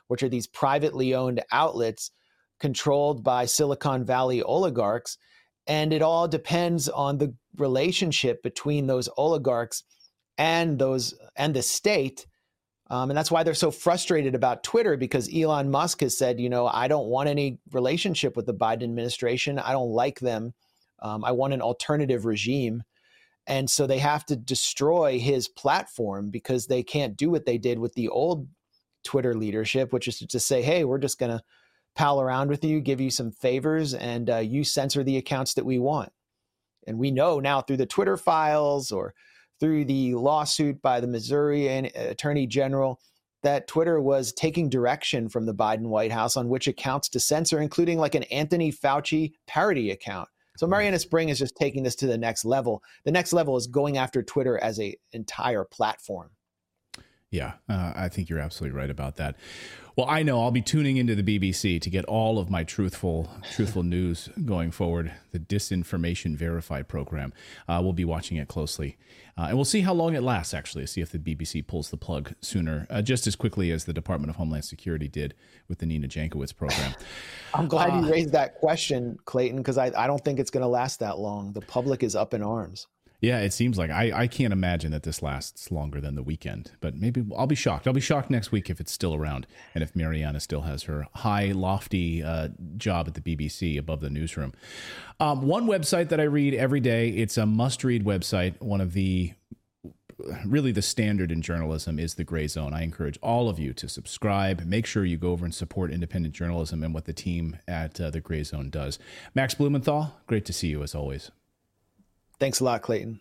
which are these privately owned outlets controlled by Silicon Valley oligarchs. And it all depends on the relationship between those oligarchs and those and the state. Um, and that's why they're so frustrated about Twitter, because Elon Musk has said, you know, I don't want any relationship with the Biden administration. I don't like them. Um, I want an alternative regime. And so they have to destroy his platform because they can't do what they did with the old Twitter leadership, which is to just say, hey, we're just going to pal around with you, give you some favors, and uh, you censor the accounts that we want. And we know now through the Twitter files or through the lawsuit by the Missouri Attorney General that Twitter was taking direction from the Biden White House on which accounts to censor, including like an Anthony Fauci parody account. So Marianna Spring is just taking this to the next level. The next level is going after Twitter as an entire platform. Yeah, uh, I think you're absolutely right about that. Well, I know I'll be tuning into the B B C to get all of my truthful truthful news going forward. The Disinformation Verify program. Uh, we'll be watching it closely. Uh, and we'll see how long it lasts, actually, see if the B B C pulls the plug sooner, uh, just as quickly as the Department of Homeland Security did with the Nina Jankowicz program. I'm glad uh, you raised that question, Clayton, because I, I don't think it's going to last that long. The public is up in arms. Yeah, it seems like I, I can't imagine that this lasts longer than the weekend, but maybe I'll be shocked. I'll be shocked next week if it's still around and if Marianna still has her high, lofty uh, job at the B B C above the newsroom. Um, one website that I read every day, it's a must-read website. One of the, really the standard in journalism is The Gray Zone. I encourage all of you to subscribe. Make sure you go over and support independent journalism and what the team at uh, The Gray Zone does. Max Blumenthal, great to see you as always. Thanks a lot, Clayton.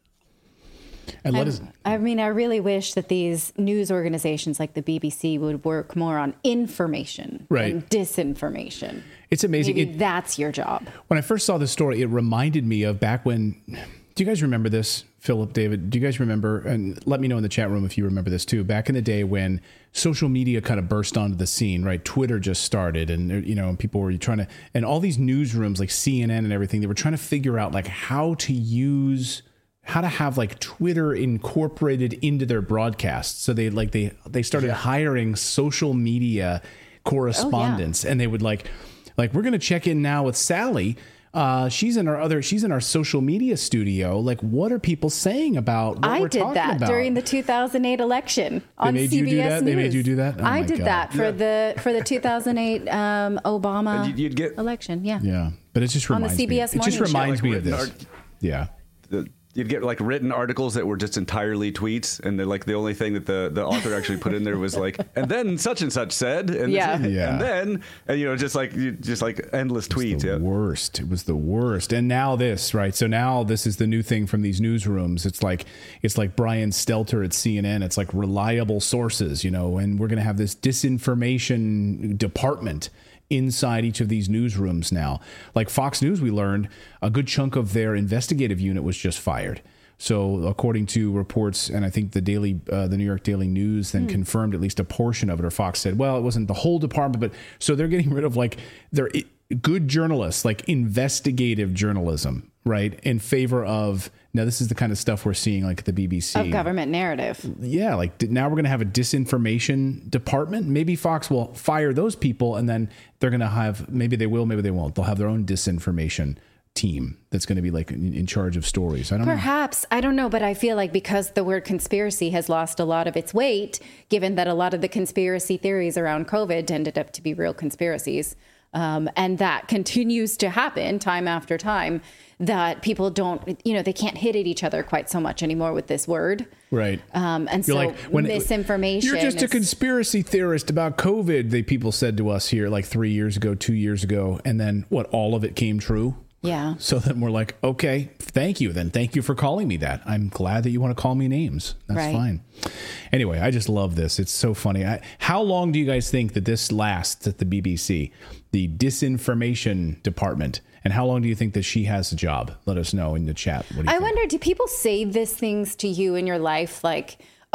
And let us. I mean, I really wish that these news organizations like the B B C would work more on information right. and disinformation. It's amazing. Maybe it, that's your job. When I first saw this story, it reminded me of back when. Do you guys remember this, Philip, David? Do you guys remember? And let me know in the chat room if you remember this too. Back in the day when social media kind of burst onto the scene, right? Twitter just started, and you know, people were trying to, and all these newsrooms like C N N and everything, they were trying to figure out like how to use, how to have like Twitter incorporated into their broadcasts. So they like they they started yeah. hiring social media correspondents, oh, yeah. and they would like, like we're gonna check in now with Sally. Uh, she's in our other. She's in our social media studio. Like, what are people saying about what I we're did talking that about? During the two thousand eight election on they made C B S you do that? News. They made you do that. Oh I did God. that for yeah. the for the two thousand eight um, Obama you'd, you'd get, election. Yeah, yeah, but it just reminds on the C B S me. It just reminds show. me Like of this. art- yeah. The, You'd get like written articles that were just entirely tweets, and they're like the only thing that the, the author actually put in there was like, and then such and such said, and, yeah. this, yeah. and then, and you know, just like just like endless tweets. It was the yeah. worst. It was the worst. And now this, right? So now this is the new thing from these newsrooms. It's like it's like Brian Stelter at C N N. It's like reliable sources, you know, and we're going to have this disinformation department inside each of these newsrooms now. Like Fox News, we learned a good chunk of their investigative unit was just fired. So according to reports, and I think the daily, uh, the New York Daily News then mm. confirmed at least a portion of it, or Fox said, well, it wasn't the whole department, but so they're getting rid of like their good journalists, like investigative journalism, right? In favor of, now this is the kind of stuff we're seeing like at the B B C. Of government narrative. Yeah, like now we're going to have a disinformation department. Maybe Fox will fire those people and then they're going to have, maybe they will, maybe they won't. They'll have their own disinformation team that's going to be like in, in charge of stories. I don't Perhaps, know. I don't know, but I feel like because the word conspiracy has lost a lot of its weight, given that a lot of the conspiracy theories around COVID ended up to be real conspiracies. Um, and that continues to happen time after time, that people don't, you know, they can't hit at each other quite so much anymore with this word. Right. Um, and you're so like, when misinformation. You're just is, a conspiracy theorist about COVID, they people said to us here like three years ago, two years ago. And then what, all of it came true? Yeah. So then we're like, okay, thank you. Then thank you for calling me that. I'm glad that you want to call me names. That's right. fine. Anyway, I just love this. It's so funny. I, how long do you guys think that this lasts at the B B C, the disinformation department? And how long do you think that she has a job? Let us know in the chat. What do you I think? wonder, do people say these things to you in your life? Like,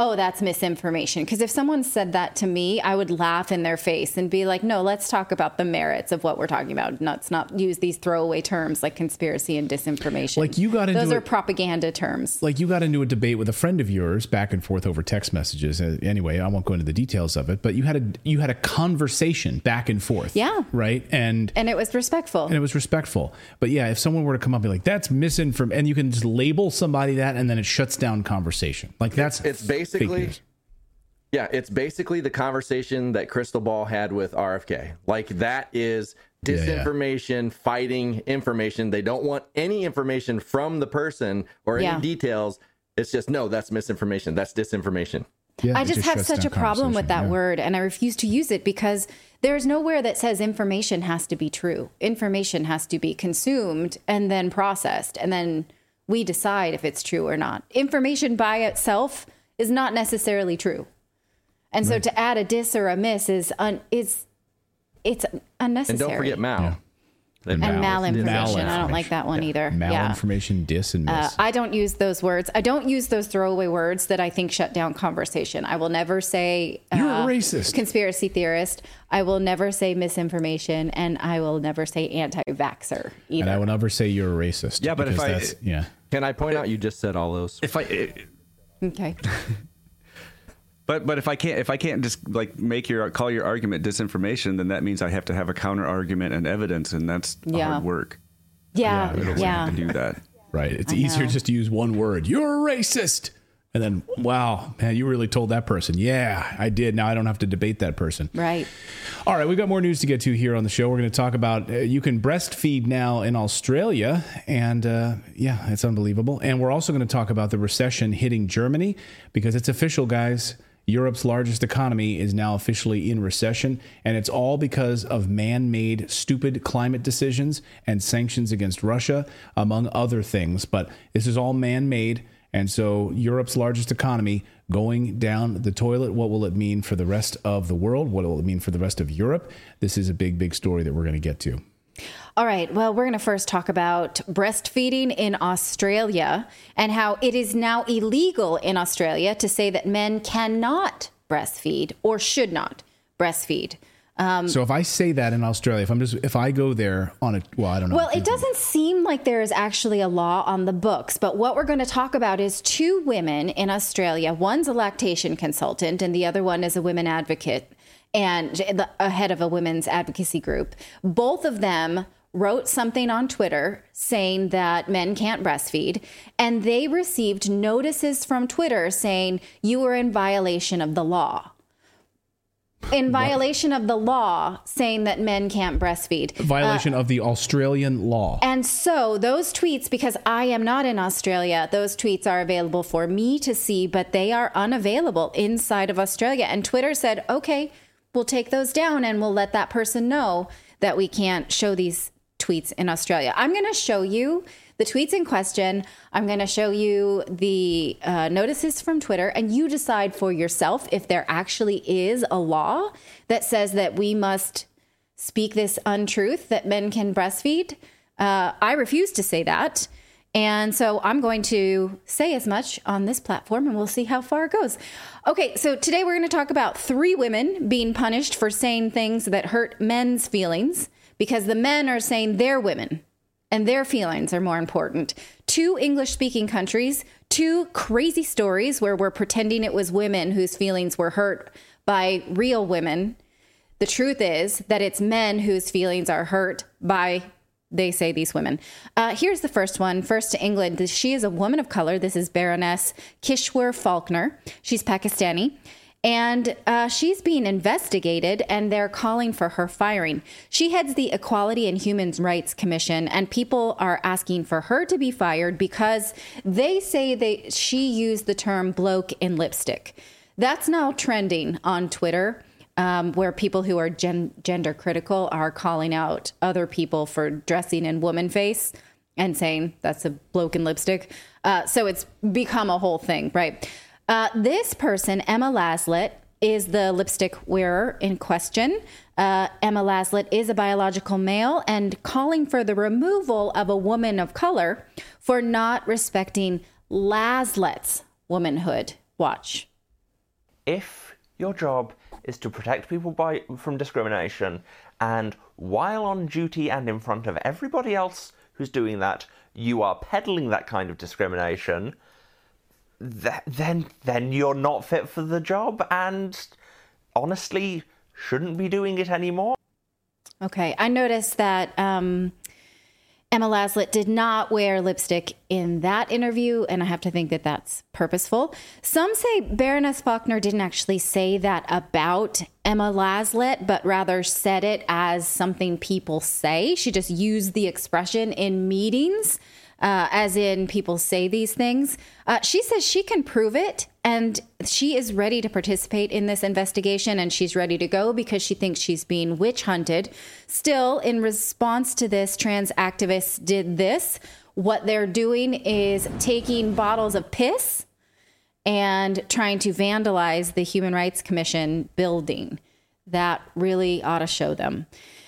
oh, that's misinformation. Because if someone said that to me, I would laugh in their face and be like, no, let's talk about the merits of what we're talking about. Let's not use these throwaway terms like conspiracy and disinformation. Like you got into Those are a, propaganda terms. Like you got into a debate with a friend of yours back and forth over text messages. Uh, anyway, I won't go into the details of it, but you had a you had a conversation back and forth. Yeah. Right. And and it was respectful. And it was respectful. But yeah, if someone were to come up and be like, that's misinformation, and you can just label somebody that, and then it shuts down conversation. Like that's it's basically, yeah, it's basically the conversation that Crystal Ball had with R F K. Like that is disinformation, yeah, yeah. fighting information. They don't want any information from the person or any yeah. details. It's just, no, that's misinformation. That's disinformation. Yeah, I just, just have such a problem with that yeah. word, and I refuse to use it because there's nowhere that says information has to be true. Information has to be consumed and then processed, and then we decide if it's true or not. Information by itself is not necessarily true. And so right. to add a dis or a miss is un, is it's unnecessary. And don't forget mal. Yeah. And mal- malinformation. malinformation. I don't like that one yeah. either. Malinformation, yeah. dis, and miss. Uh, I don't use those words. I don't use those throwaway words that I think shut down conversation. I will never say uh, you're a racist, conspiracy theorist. I will never say misinformation, and I will never say anti-vaxxer either. And I will never say you're a racist. Yeah, but if I yeah, can I point out you just said all those? If I it, okay. But but if I can't if I can't just like make your call your argument disinformation, then that means I have to have a counter argument and evidence, and that's yeah. hard work. Yeah, yeah. yeah. To do that, right? It's I easier know. just to use one word. You're a racist, and then wow, man, you really told that person. Yeah, I did. Now I don't have to debate that person. Right. All right, we've got more news to get to here on the show. We're going to talk about uh, you can breastfeed now in Australia, and uh, yeah, it's unbelievable. And we're also going to talk about the recession hitting Germany because it's official, guys. Europe's largest economy is now officially in recession, and it's all because of man-made stupid climate decisions and sanctions against Russia, among other things. But this is all man-made, and so Europe's largest economy going down the toilet. What will it mean for the rest of the world? What will it mean for the rest of Europe? This is a big, big story that we're going to get to. All right. Well, we're going to first talk about breastfeeding in Australia and how it is now illegal in Australia to say that men cannot breastfeed or should not breastfeed. Um, so if I say that in Australia, if I'm just if I go there on a well, I don't know. Well, it doesn't seem like there is actually a law on the books. But what we're going to talk about is two women in Australia. One's a lactation consultant and the other one is a women advocate and the head of a women's advocacy group. Both of them wrote something on Twitter saying that men can't breastfeed, and they received notices from Twitter saying you were in violation of the law. In violation what? of the law, saying that men can't breastfeed. Violation uh, of the Australian law. And so those tweets, because I am not in Australia, those tweets are available for me to see, but they are unavailable inside of Australia. And Twitter said, okay, we'll take those down and we'll let that person know that we can't show these tweets in Australia. I'm going to show you the tweets in question. I'm going to show you the uh, notices from Twitter, and you decide for yourself if there actually is a law that says that we must speak this untruth, that men can breastfeed. Uh, I refuse to say that. And so I'm going to say as much on this platform, and we'll see how far it goes. Okay, so today we're going to talk about three women being punished for saying things that hurt men's feelings, because the men are saying they're women and their feelings are more important. Two English-speaking countries, two crazy stories where we're pretending it was women whose feelings were hurt by real women. The truth is that it's men whose feelings are hurt by, they say, these women. Uh, here's the first one. First to England. She is a woman of color. This is Baroness Kishwar Faulkner. She's Pakistani. And uh, she's being investigated, and they're calling for her firing. She heads the Equality and Human Rights Commission, and people are asking for her to be fired because they say they, she used the term bloke in lipstick. That's now trending on Twitter, um, where people who are gen- gender critical are calling out other people for dressing in woman face and saying that's a bloke in lipstick. Uh, so it's become a whole thing, right? Uh, this person, Emma Laslett, is the lipstick wearer in question. Uh, Emma Laslett is a biological male and calling for the removal of a woman of color for not respecting Laslett's womanhood. Watch. if your job is to protect people by from discrimination, and while on duty and in front of everybody else who's doing that, you are peddling that kind of discrimination, th- then then you're not fit for the job, and honestly shouldn't be doing it anymore. Okay, I noticed that um, Emma Laslett did not wear lipstick in that interview, and I have to think that that's purposeful. Some say Baroness Faulkner didn't actually say that about Emma Laslett, but rather said it as something people say. She just used the expression in meetings, uh, as in people say these things. Uh, she says she can prove it, and she is ready to participate in this investigation, and she's ready to go because she thinks she's being witch hunted. Still, in response to this, trans activists did this. What they're doing is taking bottles of piss and trying to vandalize the Human Rights Commission building. That really ought to show them.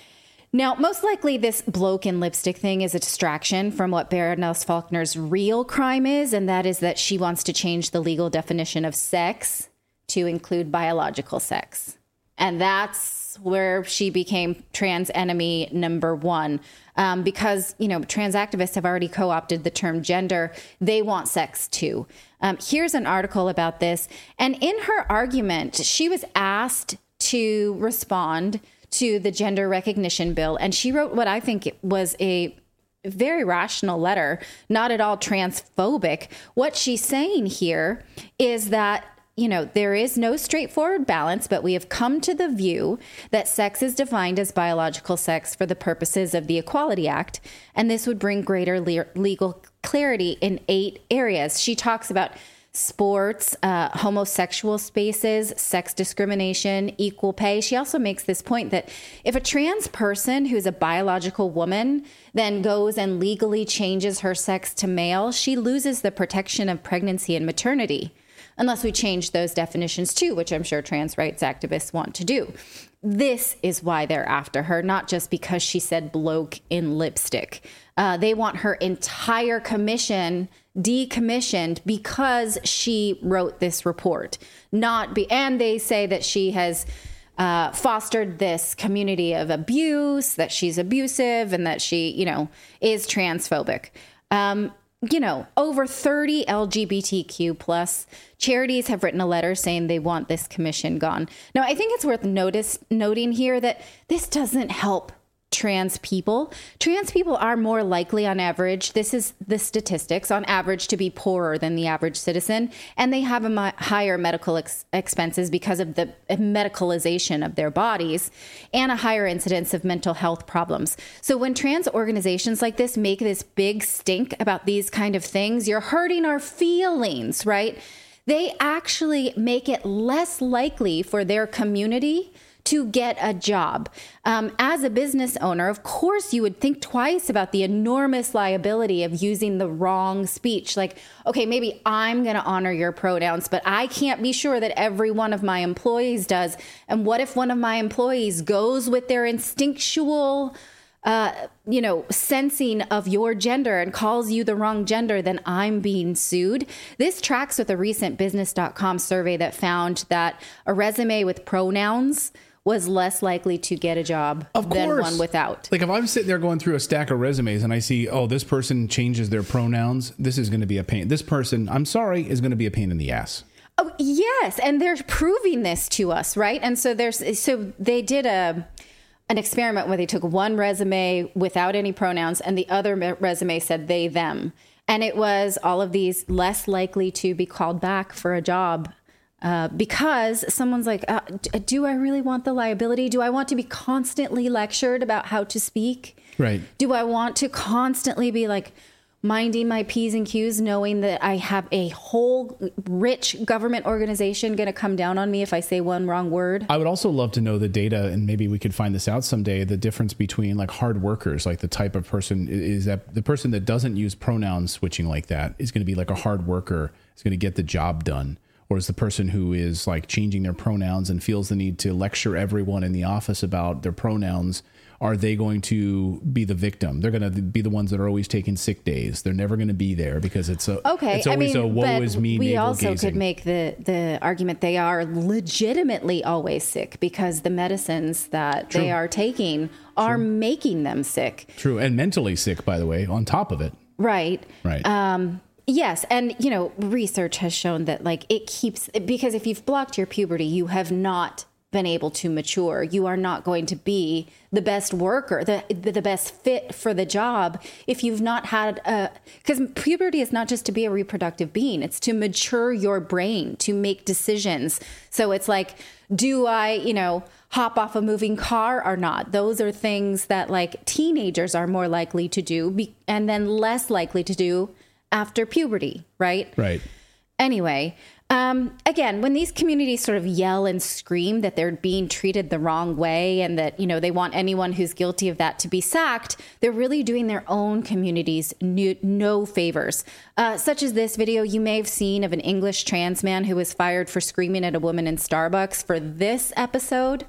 Now, most likely this bloke in lipstick thing is a distraction from what Baroness Faulkner's real crime is, and that is that she wants to change the legal definition of sex to include biological sex. And that's where she became trans enemy number one. Um, because, you know, trans activists have already co-opted the term gender. They want sex too. Um, here's an article about this. And in her argument, she was asked to respond to the gender recognition bill. And she wrote what I think was a very rational letter, not at all transphobic. What she's saying here is that, you know, there is no straightforward balance, but we have come to the view that sex is defined as biological sex for the purposes of the Equality Act, and this would bring greater le- legal clarity in eight areas. She talks about sports, uh, homosexual spaces, sex discrimination, equal pay. She also makes this point that if a trans person who's a biological woman then goes and legally changes her sex to male, she loses the protection of pregnancy and maternity, unless we change those definitions too, which I'm sure trans rights activists want to do. This is why they're after her, not just because she said bloke in lipstick. Uh, they want her entire commission decommissioned because she wrote this report. Not be, and they say that she has uh, fostered this community of abuse, that she's abusive, and that she, you know, is transphobic. Um, you know, over thirty L G B T Q plus charities have written a letter saying they want this commission gone. Now, I think it's worth notice noting here that this doesn't help trans people. Trans people are more likely on average, this is the statistics, on average to be poorer than the average citizen, and they have a mu- higher medical ex- expenses because of the medicalization of their bodies and a higher incidence of mental health problems. So when trans organizations like this make this big stink about these kind of things, you're hurting our feelings, right? They actually make it less likely for their community to get a job. Um, as a business owner, of course, you would think twice about the enormous liability of using the wrong speech. Like, okay, maybe I'm going to honor your pronouns, but I can't be sure that every one of my employees does. And what if one of my employees goes with their instinctual, uh, you know, sensing of your gender and calls you the wrong gender, then I'm being sued? This tracks with a recent business dot com survey that found that a resume with pronouns was less likely to get a job of than course. one without. Like if I'm sitting there going through a stack of resumes and I see, oh, this person changes their pronouns, this is going to be a pain. This person, I'm sorry, is going to be a pain in the ass. Oh, yes. And they're proving this to us, right? And so there's, so they did a, an experiment where they took one resume without any pronouns and the other resume said they, them. And it was all of these less likely to be called back for a job. Uh, because someone's like, uh, do I really want the liability? Do I want to be constantly lectured about how to speak? Right. Do I want to constantly be like minding my P's and Q's, knowing that I have a whole rich government organization going to come down on me if I say one wrong word? I would also love to know the data, and maybe we could find this out someday, the difference between like hard workers, like the type of person is that the person that doesn't use pronoun switching like that is going to be like a hard worker, is going to get the job done. Or is the person who is like changing their pronouns and feels the need to lecture everyone in the office about their pronouns, are they going to be the victim? They're going to be the ones that are always taking sick days. They're never going to be there because it's a okay. it's always I mean, a woe is me. We also gazing. could make the the argument they are legitimately always sick because the medicines that True. they are taking are True. making them sick. True, and mentally sick, by the way, on top of it. Right. Right. Um, yes, and you know, research has shown that like it keeps because if you've blocked your puberty, you have not been able to mature. You are not going to be the best worker, the the best fit for the job if you've not had a, because puberty is not just to be a reproductive being, it's to mature your brain, to make decisions. So it's like, do I, you know, hop off a moving car or not? Those are things that like teenagers are more likely to do be, and then less likely to do after puberty, right? Right. Anyway, Um, again, when these communities sort of yell and scream that they're being treated the wrong way and that, you know, they want anyone who's guilty of that to be sacked, they're really doing their own communities no, no favors. Uh, such as this video you may have seen of an English trans man who was fired for screaming at a woman in Starbucks for this episode.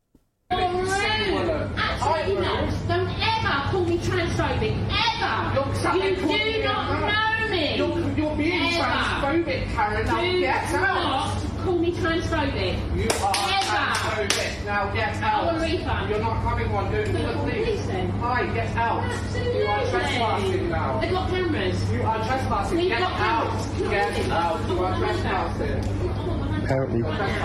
Absolutely not. Don't ever call me transphobic. Ever. You do not know me. You're, you're being ever. transphobic, Karen. Now do get out. Not call me transphobic. You are ever. transphobic. Now get out. I want a refund. You're not having one. Do the police. Hi, get out. Absolutely. You are trespassing now. They've got cameras. You are trespassing. We've get got out. cameras. Get out. You are trespassing. Apparently,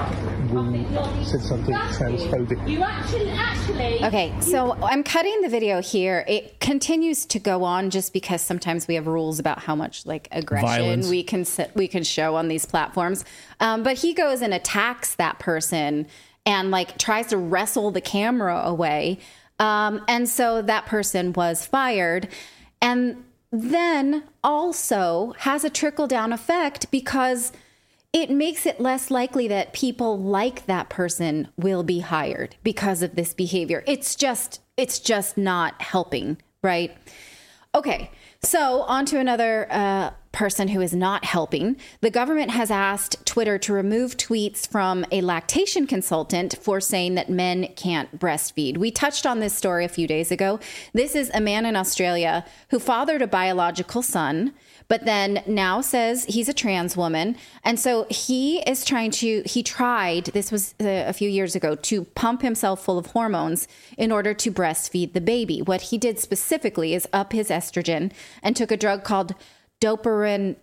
we said something transphobic. You actually, actually. Okay, so I'm cutting the video here. It continues to go on just because sometimes we have rules about how much like aggression Violence. we can we can show on these platforms. Um, but he goes and attacks that person and like tries to wrestle the camera away. Um, and so that person was fired. And then also has a trickle down effect because it makes it less likely that people like that person will be hired because of this behavior. It's just, it's just not helping, right? Okay, so on to another uh, person who is not helping. The government has asked Twitter to remove tweets from a lactation consultant for saying that men can't breastfeed. We touched on this story a few days ago. This is a man in Australia who fathered a biological son, but then now says he's a trans woman. And so he is trying to, he tried, this was a few years ago, to pump himself full of hormones in order to breastfeed the baby. What he did specifically is up his estrogen and took a drug called doparin,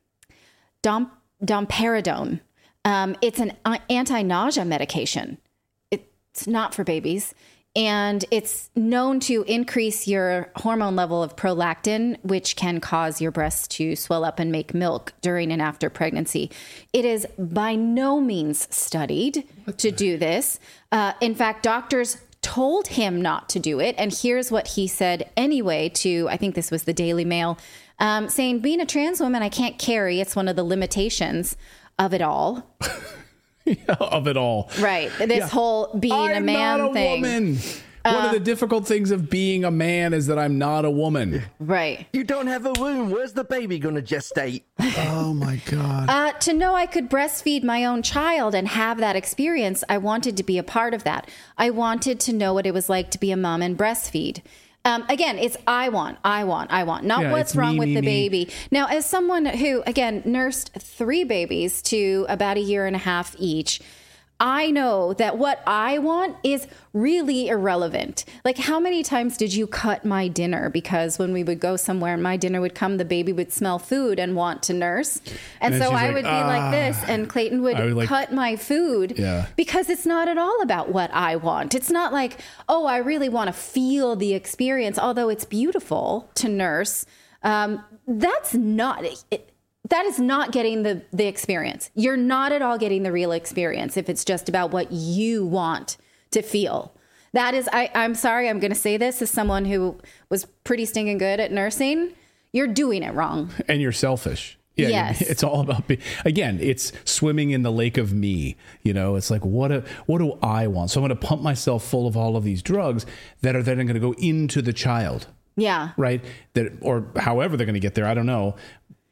dom, domperidone. Um, it's an anti-nausea medication. It's not for babies. And it's known to increase your hormone level of prolactin, which can cause your breasts to swell up and make milk during and after pregnancy. It is by no means studied to do this. Uh, in fact, doctors told him not to do it. And here's what he said anyway to, I think this was the Daily Mail, um, saying, being a trans woman, I can't carry. It's one of the limitations of it all. Yeah, of it all. Right. This yeah. whole being I'm a man not a thing. Woman. Uh, One of the difficult things of being a man is that I'm not a woman. Right. You don't have a womb. Where's the baby going to gestate? Oh, my God. Uh, to know I could breastfeed my own child and have that experience, I wanted to be a part of that. I wanted to know what it was like to be a mom and breastfeed. Um, again, it's I want, I want, I want, not yeah, what's wrong me, with me, the me. baby. Now, as someone who, again, nursed three babies to about a year and a half each, I know that what I want is really irrelevant. Like, how many times did you cut my dinner? Because when we would go somewhere and my dinner would come, the baby would smell food and want to nurse. And, And so she's I like, would be "Ah." like this, and Clayton would, I would like- cut my food Yeah. because it's not at all about what I want. It's not like, oh, I really want to feel the experience, although it's beautiful to nurse. Um, that's not... It, That is not getting the, the experience. You're not at all getting the real experience if it's just about what you want to feel. That is, I, I'm sorry, I'm going to say this as someone who was pretty stinking good at nursing. You're doing it wrong. And you're selfish. Yeah, Yes. It's all about, be- again, it's swimming in the lake of me. You know, it's like, what, a, what do I want? So I'm going to pump myself full of all of these drugs that are then going to go into the child. Yeah. Right. That, or however they're going to get there. I don't know.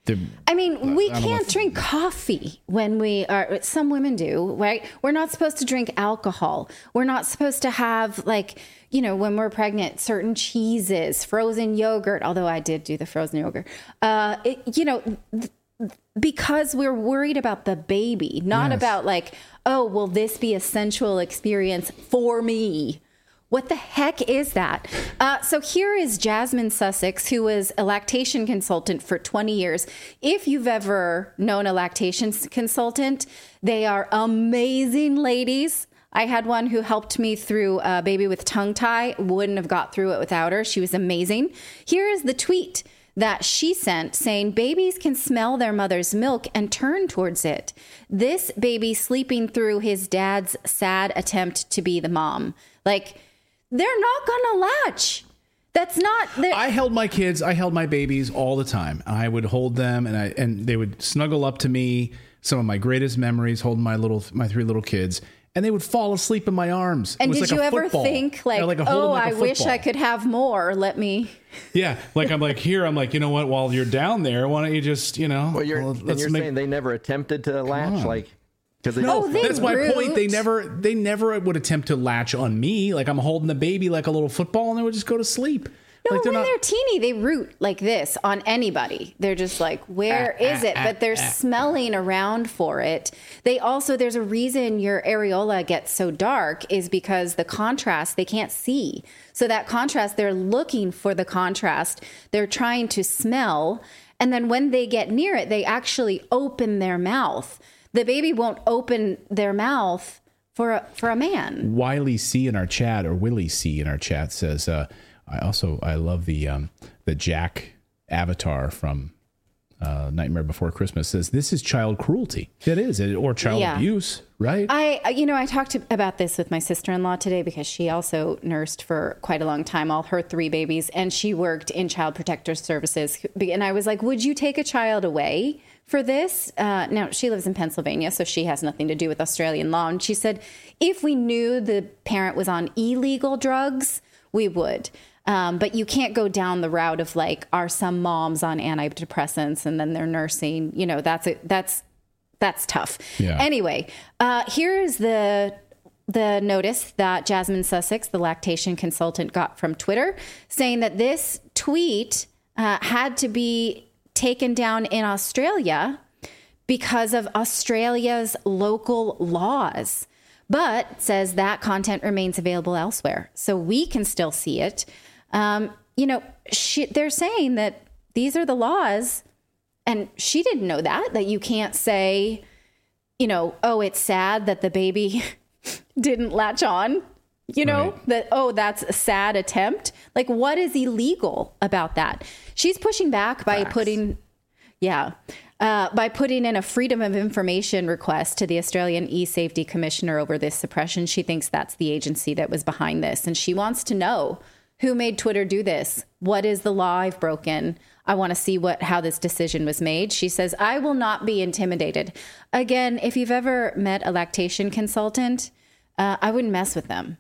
I mean, we I don't know can't if- drink coffee when we are, some women do, right? We're not supposed to drink alcohol. We're not supposed to have, like, you know, when we're pregnant, certain cheeses, frozen yogurt, although I did do the frozen yogurt, uh, it, you know, th- because we're worried about the baby, not Yes. about like, oh, will this be a sensual experience for me? What the heck is that? Uh, so here is Jasmine Sussex, who was a lactation consultant for twenty years. If you've ever known a lactation s- consultant, they are amazing ladies. I had one who helped me through a baby with tongue tie. Wouldn't have got through it without her. She was amazing. Here is the tweet that she sent saying babies can smell their mother's milk and turn towards it. This baby sleeping through his dad's sad attempt to be the mom. Like, they're not gonna latch. That's not. I held my kids, I held my babies all the time. I would hold them, and I and they would snuggle up to me. Some of my greatest memories, holding my little my three little kids, and they would fall asleep in my arms. And It was did like you a ever football. think like, Yeah, like a- hold oh, them like a I wish football. I could have more. Let me. Yeah, like I'm like here. I'm like, you know what? While you're down there, why don't you just, you know? Well, you're, well, and let's you're make- saying they never attempted to latch, on. like, because they No, Oh, they that's my point. They root. never, they never would attempt to latch on me. Like I'm holding the baby like a little football, and they would just go to sleep. No, like when they're teeny, they root like this on anybody. They're just like, where Ah, is ah, it? ah, But they're ah. smelling around for it. They also, there's a reason your areola gets so dark is because the contrast, they can't see. So that contrast, they're looking for the contrast. They're trying to smell. And then when they get near it, they actually open their mouth. The baby won't open their mouth for a, for a man. Wiley C in our chat, or Willie C in our chat says, uh, I also I love the um, the Jack avatar from uh, Nightmare Before Christmas. Says this is child cruelty. It is, or child Yeah. abuse, right? I, I- you know, I talked to, about this with my sister-in-law today because she also nursed for quite a long time, all her three babies, and she worked in child protector services. And I was like, would you take a child away for this? Uh, now, she lives in Pennsylvania, so she has nothing to do with Australian law. And she said, if we knew the parent was on illegal drugs, we would. Um, but you can't go down the route of like, are some moms on antidepressants and then they're nursing? You know, that's a, that's that's tough. Yeah. Anyway, uh, here is the the notice that Jasmine Sussex, the lactation consultant, got from Twitter, saying that this tweet uh, had to be taken down in Australia because of Australia's local laws, but says that content remains available elsewhere, so we can still see it. Um, you know, she, they're saying that these are the laws. And she didn't know that, that you can't say, you know, oh, it's sad that the baby didn't latch on, you know, Right. that, oh, that's a sad attempt. Like, what is illegal about that? She's pushing back by Facts. putting, yeah, uh, by putting in a freedom of information request to the Australian E-Safety Commissioner over this suppression. She thinks that's the agency that was behind this. And she wants to know who made Twitter do this? What is the law I've broken? I want to see what how this decision was made. She says, I will not be intimidated. Again, if you've ever met a lactation consultant, uh, I wouldn't mess with them.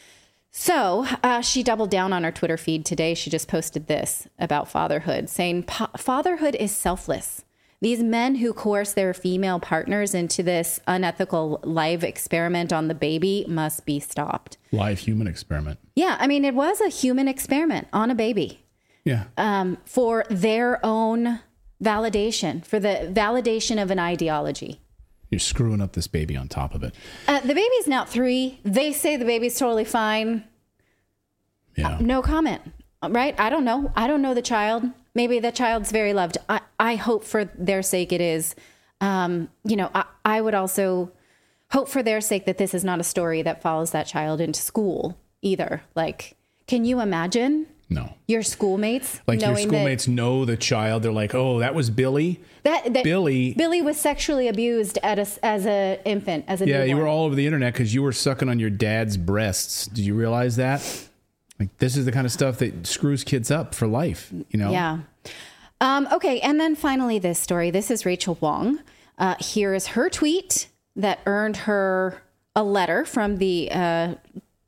So uh, she doubled down on her Twitter feed today. She just posted this about fatherhood, saying fatherhood is selfless. These men who coerce their female partners into this unethical live experiment on the baby must be stopped. Live human experiment. Yeah, I mean, it was a human experiment on a baby. Yeah. Um, for their own validation, for the validation of an ideology. You're screwing up this baby on top of it. Uh, the baby's now three. They say the baby's totally fine. Yeah. Uh, no comment, right? I don't know. I don't know the child. Maybe the child's very loved. I, I hope for their sake it is. Um, you know, I, I would also hope for their sake that this is not a story that follows that child into school either. Like, can you imagine? No. Your schoolmates Like your knowing schoolmates know the child. They're like, oh, that was Billy. that, that Billy. Billy was sexually abused at a, as an infant, as a Yeah, newborn. you were all over the internet because you were sucking on your dad's breasts. Did you realize that? Like, this is the kind of stuff that screws kids up for life, you know? Yeah. Um, okay, and then finally this story. This is Rachel Wong. Uh, here is her tweet that earned her a letter from the uh,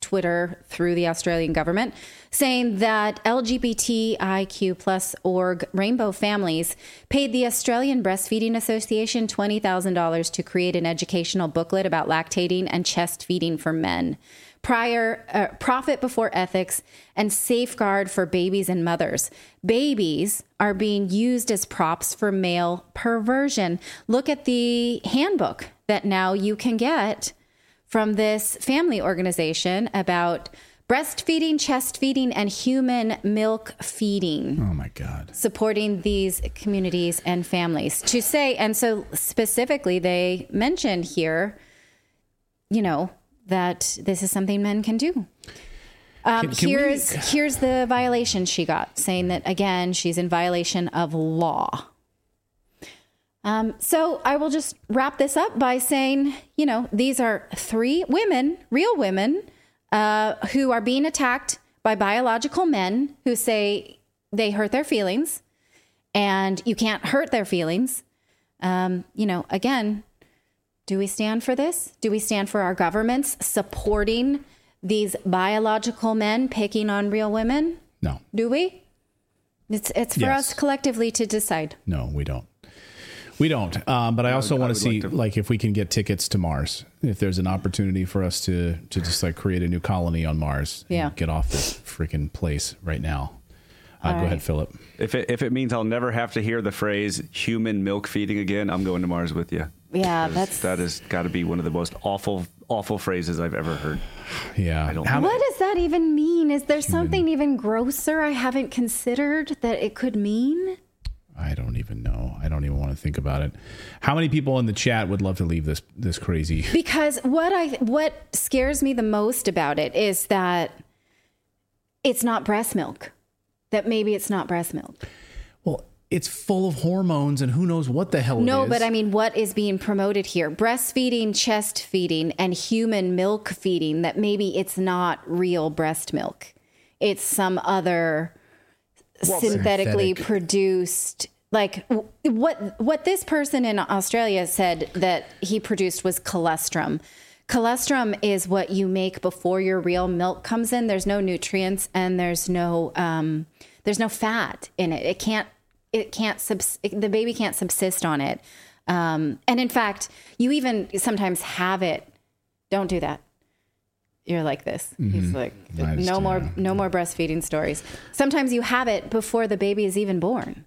Twitter through the Australian government, saying that L G B T I Q plus org Rainbow Families paid the Australian Breastfeeding Association twenty thousand dollars to create an educational booklet about lactating and chest feeding for men. Prior, uh, profit before ethics, and safeguard for babies and mothers. Babies are being used as props for male perversion. Look at the handbook that now you can get from this family organization about breastfeeding, chest feeding, and human milk feeding. Oh my God. Supporting these communities and families. To say, and so specifically they mentioned here, you know, that this is something men can do. Um, Can- can here's we- here's the violation she got, saying that, again, she's in violation of law. Um, so I will just wrap this up by saying, you know, these are three women, real women, uh, who are being attacked by biological men who say they hurt their feelings, and you can't hurt their feelings. Um, you know, again, do we stand for this? Do we stand for our governments supporting these biological men picking on real women? No. Do we? It's it's for Yes. us collectively to decide. No, we don't. We don't. Um, but I also I want would to see, like to- like, if we can get tickets to Mars, if there's an opportunity for us to to just like create a new colony on Mars. and Yeah. Get off this freaking place right now. Uh, All go right. ahead, Philip. If it if it means I'll never have to hear the phrase "human milk feeding" again, I'm going to Mars with you. Yeah, that's That has got to be one of the most awful awful phrases I've ever heard. Yeah. I don't. How- what does that even mean? Is there something even grosser I haven't considered that it could mean? I don't even know. I don't even want to think about it. How many people in the chat would love to leave this this crazy? Because what I what scares me the most about it is that it's not breast milk. That maybe it's not breast milk. Well, it's full of hormones and who knows what the hell it No, is. but I mean, what is being promoted here? Breastfeeding, chest feeding, and human milk feeding, that maybe it's not real breast milk. It's some other Well, synthetically synthetic. produced. Like w- what what this person in Australia said that he produced was colostrum. Colostrum is what you make before your real milk comes in. There's no nutrients and there's no um, there's no fat in it. It can't it can't subs- the baby can't subsist on it. Um, and in fact, you even sometimes have it. Don't do that. You're like this. He's like, I just, no more yeah. no more breastfeeding stories. Sometimes you have it before the baby is even born.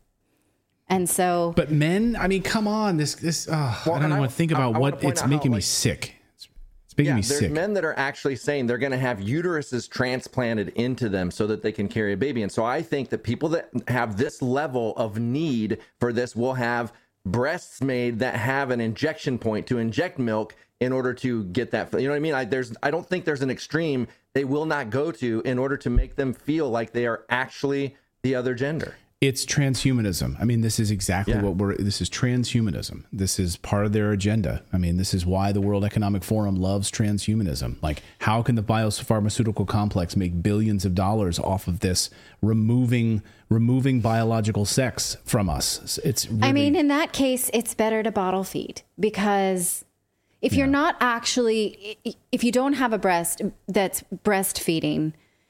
And so But men, I mean, come on. This this. Uh, Well, I don't and even I- want to think I- about I wanna what point it's out how, making me like- sick. It's, it's making Yeah, me there's sick. men that are actually saying they're going to have uteruses transplanted into them so that they can carry a baby. And so I think that people that have this level of need for this will have breasts made that have an injection point to inject milk in order to get that. You know what I mean? I, there's, I don't think there's an extreme they will not go to in order to make them feel like they are actually the other gender. It's transhumanism. I mean, this is exactly Yeah. what we're, this is transhumanism. This is part of their agenda. I mean, this is why the World Economic Forum loves transhumanism. Like, how can the biopharmaceutical complex make billions of dollars off of this, removing, removing biological sex from us? It's really, I mean, in that case, it's better to bottle feed, because if you're not actually, if you don't have a breast that's breastfeeding,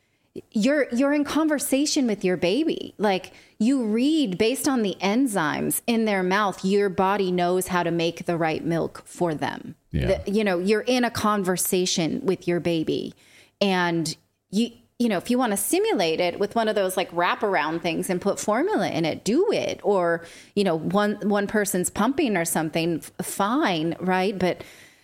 you're you're in conversation with your baby. Like, you read based on the enzymes in their mouth, your body knows how to make the right milk for them. Yeah. The- you know, you're in a conversation with your baby, and you you know, if you want to simulate it with one of those like wraparound things and put formula in it, do it. Or, you know, one one person's pumping or something, f- fine, right? But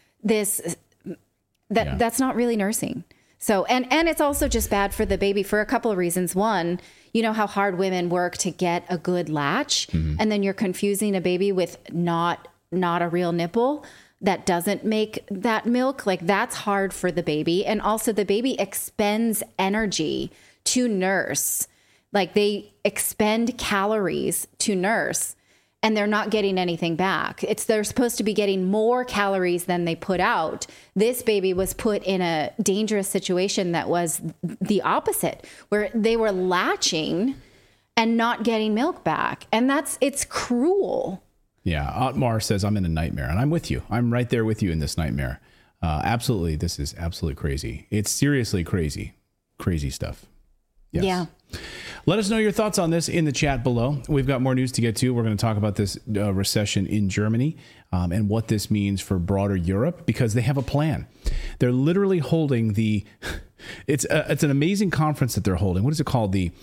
this that Yeah. that's not really nursing. So, and and it's also just bad for the baby for a couple of reasons. One, you know how hard women work to get a good latch, and then you're confusing a baby with not not a real nipple that doesn't make that milk. Like, that's hard for the baby. And also, the baby expends energy to nurse. Like, they expend calories to nurse, and they're not getting anything back. It's they're supposed to be getting more calories than they put out. This baby was put in a dangerous situation that was the opposite, where they were latching and not getting milk back. And that's, it's cruel. yeah. Otmar says, I'm in a nightmare, and I'm with you. I'm right there with you in this nightmare. Uh, absolutely, this is absolutely crazy. It's seriously crazy, crazy stuff. Yes. Yeah. Let us know your thoughts on this in the chat below. We've got more news to get to. We're going to talk about this uh, recession in Germany um, and what this means for broader Europe, because they have a plan. They're literally holding the, it's a, it's an amazing conference that they're holding. What is it called? The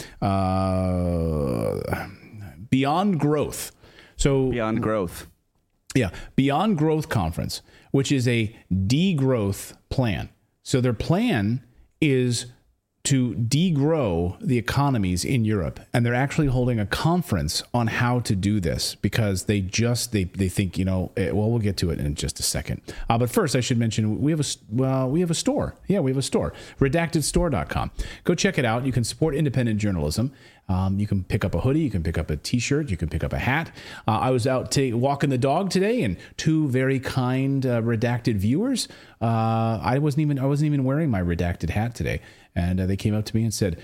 uh, Beyond Growth. So Beyond Growth. Yeah. Beyond Growth Conference, which is a degrowth plan. So their plan is to degrow the economies in Europe. And they're actually holding a conference on how to do this, because they just, they, they think, you know, well, we'll get to it in just a second. Uh, but first, I should mention, we have a, well, we have a store. Yeah, we have a store, redacted store dot com. Go check it out. You can support independent journalism. Um, you can pick up a hoodie. You can pick up a T-shirt. You can pick up a hat. Uh, I was out t- walking the dog today, and two very kind uh, redacted viewers. Uh, I wasn't even I wasn't even wearing my redacted hat today, and uh, they came up to me and said,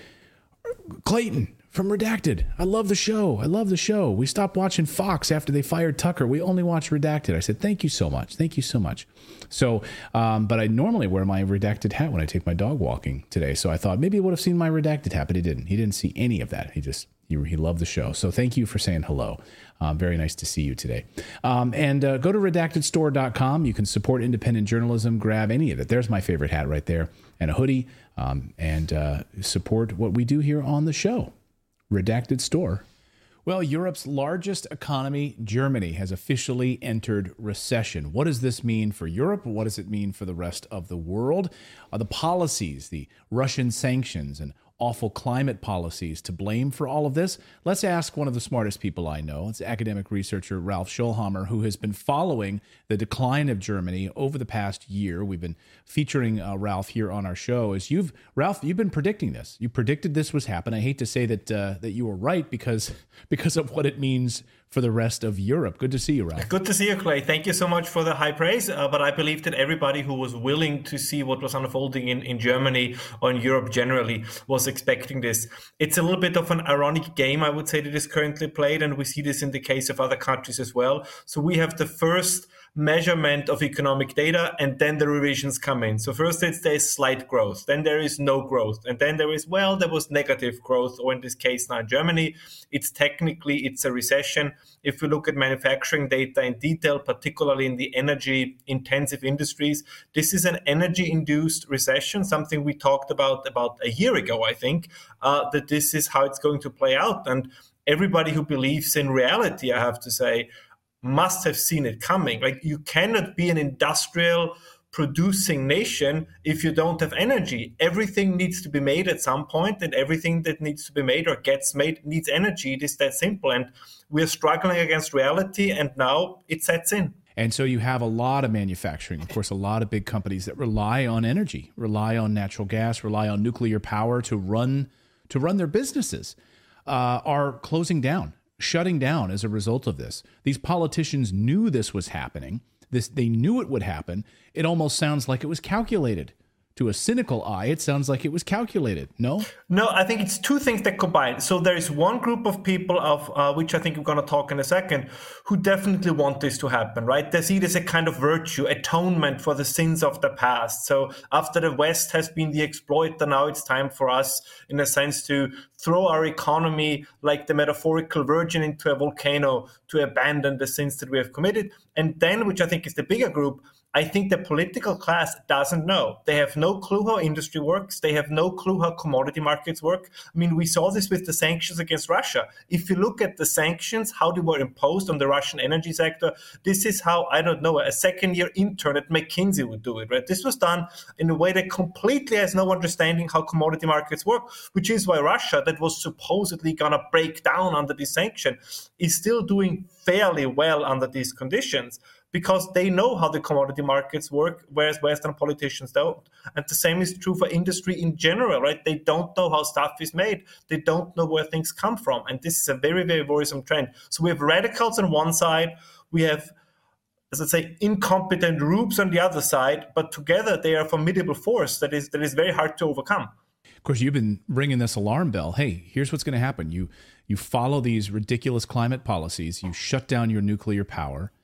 "Clayton from Redacted, I love the show. I love the show. We stopped watching Fox after they fired Tucker. We only watch Redacted." I said, "Thank you so much. Thank you so much." So, um, but I normally wear my redacted hat when I take my dog walking today. So I thought maybe he would have seen my redacted hat, but he didn't. He didn't see any of that. He just, he, he loved the show. So thank you for saying hello. Um, very nice to see you today. Um, and uh, go to redacted store dot com. You can support independent journalism. Grab any of it. There's my favorite hat right there, and a hoodie, um, and uh, support what we do here on the show. Redacted Store. Well, Europe's largest economy, Germany, has officially entered recession. What does this mean for Europe? What does it mean for the rest of the world? Are the policies, the Russian sanctions and awful climate policies to blame for all of this? Let's ask one of the smartest people I know. It's academic researcher Ralph Schulhammer, who has been following the decline of Germany over the past year. We've been featuring uh, Ralph here on our show. As you've, Ralph, you've been predicting this. You predicted this was happening. I hate to say that uh, that you were right because because of what it means for the rest of Europe. Good to see you, Ralph. Good to see you, Clay. Thank you so much for the high praise. Uh, but I believe that everybody who was willing to see what was unfolding in, in Germany or in Europe generally was expecting this. It's a little bit of an ironic game, I would say, that is currently played. And we see this in the case of other countries as well. So we have the first measurement of economic data, and then the revisions come in. So first it's there's slight growth, then there is no growth, and then there is, well, there was negative growth, or in this case now in Germany, it's technically, it's a recession. If we look at manufacturing data in detail, particularly in the energy intensive industries, this is an energy induced recession, something we talked about about a year ago, I think, uh, that this is how it's going to play out. And everybody who believes in reality, I have to say, must have seen it coming. Like, you cannot be an industrial producing nation if you don't have energy. Everything needs to be made at some point, and everything that needs to be made or gets made needs energy. It is that simple. And we're struggling against reality, and now it sets in. And so you have a lot of manufacturing, of course, a lot of big companies that rely on energy, rely on natural gas, rely on nuclear power to run to run their businesses, uh, are closing down, shutting down as a result of this. These politicians knew this was happening. This, they knew it would happen. It almost sounds like it was calculated. To a cynical eye, it sounds like it was calculated. No? No, I think it's two things that combine. So there is one group of people, of uh, which I think we're going to talk in a second, who definitely want this to happen, right? They see it as a kind of virtue, atonement for the sins of the past. So after the West has been the exploiter, now it's time for us, in a sense, to throw our economy like the metaphorical virgin into a volcano to abandon the sins that we have committed. And then, which I think is the bigger group, I think the political class doesn't know. They have no clue how industry works. They have no clue how commodity markets work. I mean, we saw this with the sanctions against Russia. If you look at the sanctions, how they were imposed on the Russian energy sector, this is how, I don't know, a second-year intern at McKinsey would do it, right? This was done in a way that completely has no understanding how commodity markets work, which is why Russia, that was supposedly going to break down under this sanction, is still doing fairly well under these conditions, because they know how the commodity markets work, whereas Western politicians don't. And the same is true for industry in general, right? They don't know how stuff is made. They don't know where things come from. And this is a very, very worrisome trend. So we have radicals on one side. We have, as I say, incompetent rubes on the other side. But together they are a formidable force that is that is very hard to overcome. Of course, you've been ringing this alarm bell. Hey, here's what's going to happen. You, you follow these ridiculous climate policies. You shut down your nuclear power.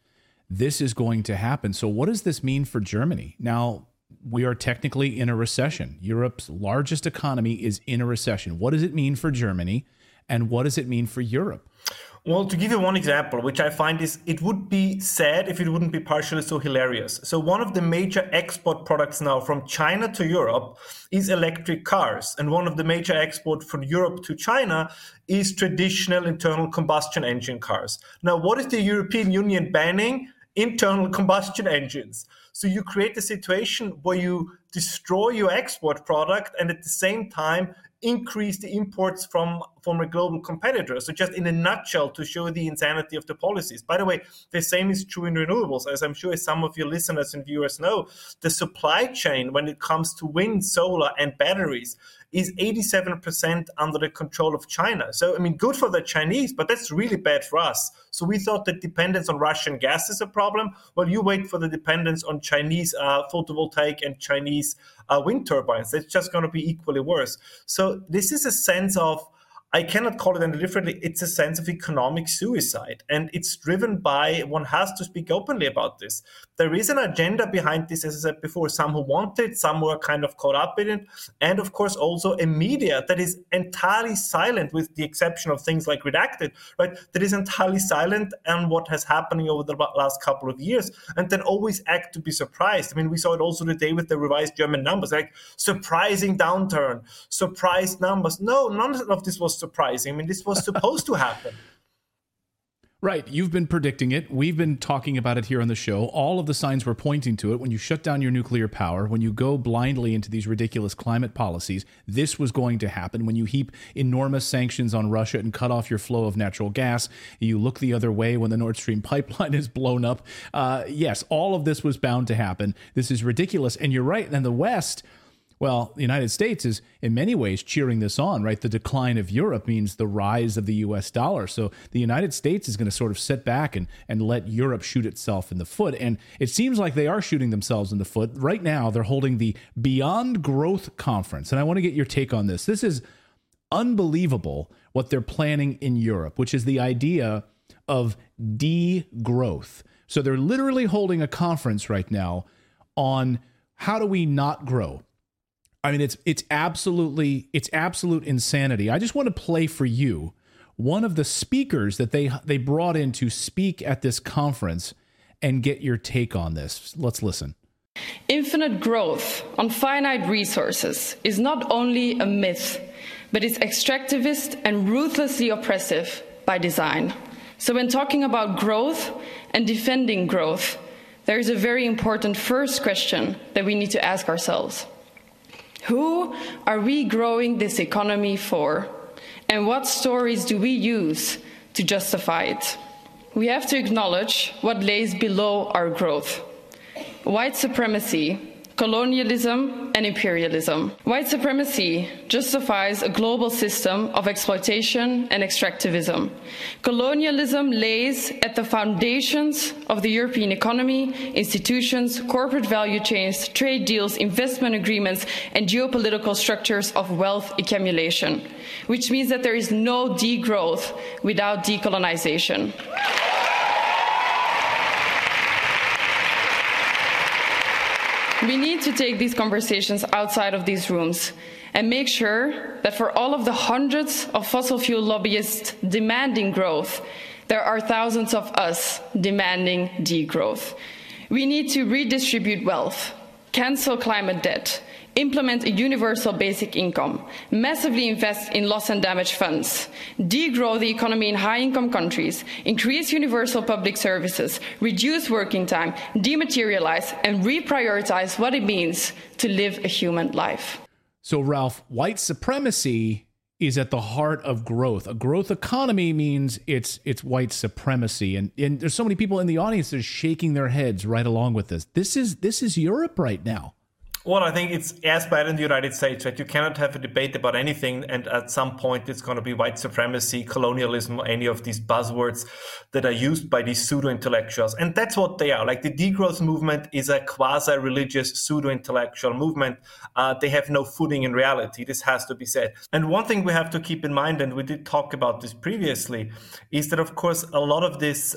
this is going to happen. So what does this mean for Germany? Now, we are technically in a recession. Europe's largest economy is in a recession. What does it mean for Germany, and what does it mean for Europe? Well, to give you one example, which I find is, it would be sad if it wouldn't be partially so hilarious. So one of the major export products now from China to Europe is electric cars. And one of the major exports from Europe to China is traditional internal combustion engine cars. Now, what is the European Union banning? Internal combustion engines. So you create a situation where you destroy your export product and at the same time increase the imports from, from a global competitor. So just in a nutshell, to show the insanity of the policies. By the way, the same is true in renewables. As I'm sure some of your listeners and viewers know, the supply chain when it comes to wind, solar, and batteries is eighty-seven percent under the control of China. So, I mean, good for the Chinese, but that's really bad for us. So we thought that dependence on Russian gas is a problem. Well, you wait for the dependence on Chinese uh, photovoltaic and Chinese uh, wind turbines. It's just going to be equally worse. So this is a sense of, I cannot call it any differently, it's a sense of economic suicide. And it's driven by, one has to speak openly about this. There is an agenda behind this, as I said before, some who want it, some who are kind of caught up in it, and of course also a media that is entirely silent, with the exception of things like Redacted, right? That is entirely silent on what has happening over the last couple of years, and then always act to be surprised. I mean, we saw it also today with the revised German numbers, like surprising downturn, surprised numbers. No, none of this was surprising. I mean, this was supposed to happen. Right. You've been predicting it. We've been talking about it here on the show. All of the signs were pointing to it. When you shut down your nuclear power, when you go blindly into these ridiculous climate policies, this was going to happen. When you heap enormous sanctions on Russia and cut off your flow of natural gas, you look the other way when the Nord Stream pipeline is blown up. Uh, yes, all of this was bound to happen. This is ridiculous. And you're right. And the West, well, the United States is in many ways cheering this on, right? The decline of Europe means the rise of the U S dollar. So the United States is going to sort of sit back and, and let Europe shoot itself in the foot. And it seems like they are shooting themselves in the foot. Right now, they're holding the Beyond Growth Conference. And I want to get your take on this. This is unbelievable what they're planning in Europe, which is the idea of degrowth. So they're literally holding a conference right now on how do we not grow? I mean, it's it's absolutely it's absolute insanity. I just want to play for you one of the speakers that they they brought in to speak at this conference and get your take on this. Let's listen. Infinite growth on finite resources is not only a myth, but it's extractivist and ruthlessly oppressive by design. So when talking about growth and defending growth, there is a very important first question that we need to ask ourselves. Who are we growing this economy for? And what stories do we use to justify it? We have to acknowledge what lays below our growth. White supremacy, colonialism, and imperialism. White supremacy justifies a global system of exploitation and extractivism. Colonialism lays at the foundations of the European economy, institutions, corporate value chains, trade deals, investment agreements, and geopolitical structures of wealth accumulation, which means that there is no degrowth without decolonization. We need to take these conversations outside of these rooms and make sure that for all of the hundreds of fossil fuel lobbyists demanding growth, there are thousands of us demanding degrowth. We need to redistribute wealth, cancel climate debt, implement a universal basic income, massively invest in loss and damage funds, degrow the economy in high-income countries, increase universal public services, reduce working time, dematerialize, and reprioritize what it means to live a human life. So, Ralph, white supremacy is at the heart of growth. A growth economy means it's it's white supremacy. And, and there's so many people in the audience that are shaking their heads right along with this. This is this is Europe right now. Well, I think it's as bad in the United States, right? You cannot have a debate about anything, and at some point it's going to be white supremacy, colonialism, or any of these buzzwords that are used by these pseudo-intellectuals. And that's what they are. Like, the degrowth movement is a quasi-religious pseudo-intellectual movement. Uh, they have no footing in reality. This has to be said. And one thing we have to keep in mind, and we did talk about this previously, is that, of course, a lot of this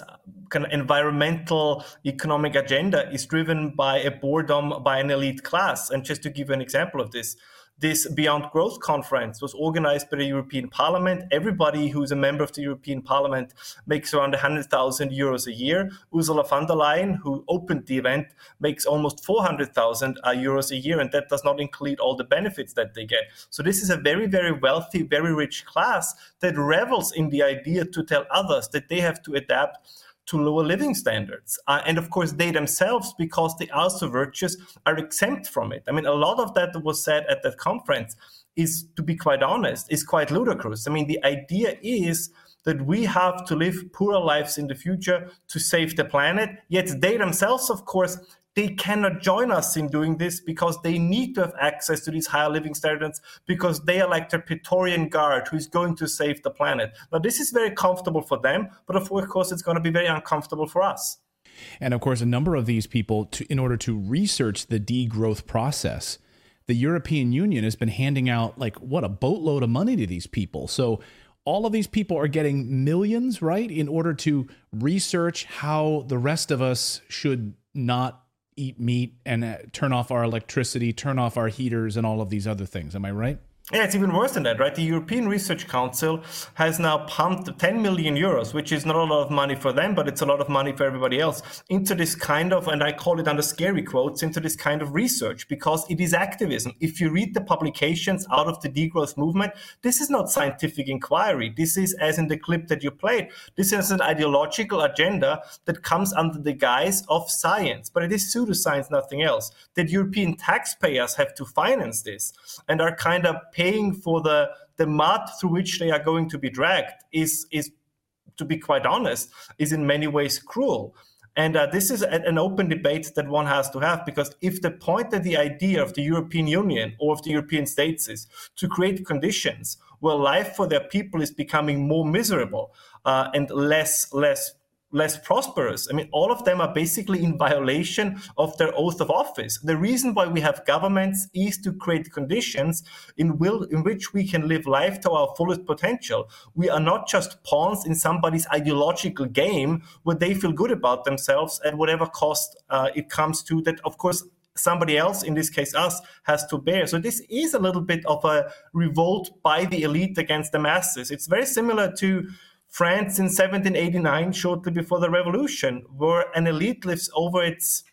kind of environmental economic agenda is driven by a boredom by an elite class. And just to give you an example of this, this Beyond Growth conference was organized by the European Parliament. Everybody who's a member of the European Parliament makes around one hundred thousand euros a year. Ursula von der Leyen, who opened the event, makes almost four hundred thousand euros a year, and that does not include all the benefits that they get. So this is a very, very wealthy, very rich class that revels in the idea to tell others that they have to adapt to lower living standards. Uh, and of course, they themselves, because they are so virtuous, are exempt from it. I mean, a lot of that that was said at that conference is, to be quite honest, is quite ludicrous. I mean, the idea is that we have to live poorer lives in the future to save the planet, yet they themselves, of course, they cannot join us in doing this because they need to have access to these higher living standards because they are like the Praetorian Guard who is going to save the planet. Now, this is very comfortable for them, but of course, it's going to be very uncomfortable for us. And of course, a number of these people, to, in order to research the degrowth process, the European Union has been handing out like, what, a boatload of money to these people. So all of these people are getting millions, right, in order to research how the rest of us should not eat meat and uh, turn off our electricity, turn off our heaters and all of these other things. Am I right? Yeah, it's even worse than that, right? The European Research Council has now pumped ten million euros, which is not a lot of money for them, but it's a lot of money for everybody else, into this kind of, and I call it under scary quotes, into this kind of research, because it is activism. If you read the publications out of the degrowth movement, this is not scientific inquiry. This is, as in the clip that you played, this is an ideological agenda that comes under the guise of science, but it is pseudoscience, nothing else. That European taxpayers have to finance this and are kind of paying for the, the mud through which they are going to be dragged is, is, to be quite honest, is in many ways cruel. And uh, this is a, an open debate that one has to have, because if the point of the idea of the European Union or of the European states is to create conditions where life for their people is becoming more miserable uh, and less, less less prosperous. I mean, all of them are basically in violation of their oath of office. The reason why we have governments is to create conditions in will in which we can live life to our fullest potential. We are not just pawns in somebody's ideological game where they feel good about themselves at whatever cost uh, it comes to that, of course, somebody else, in this case us, has to bear. So this is a little bit of a revolt by the elite against the masses. It's very similar to France in seventeen eighty-nine, shortly before the revolution, where an elite lives over its,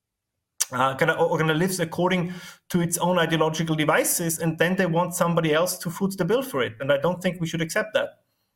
uh, kind of, or kind of lives according to its own ideological devices, and then they want somebody else to foot the bill for it. And I don't think we should accept that.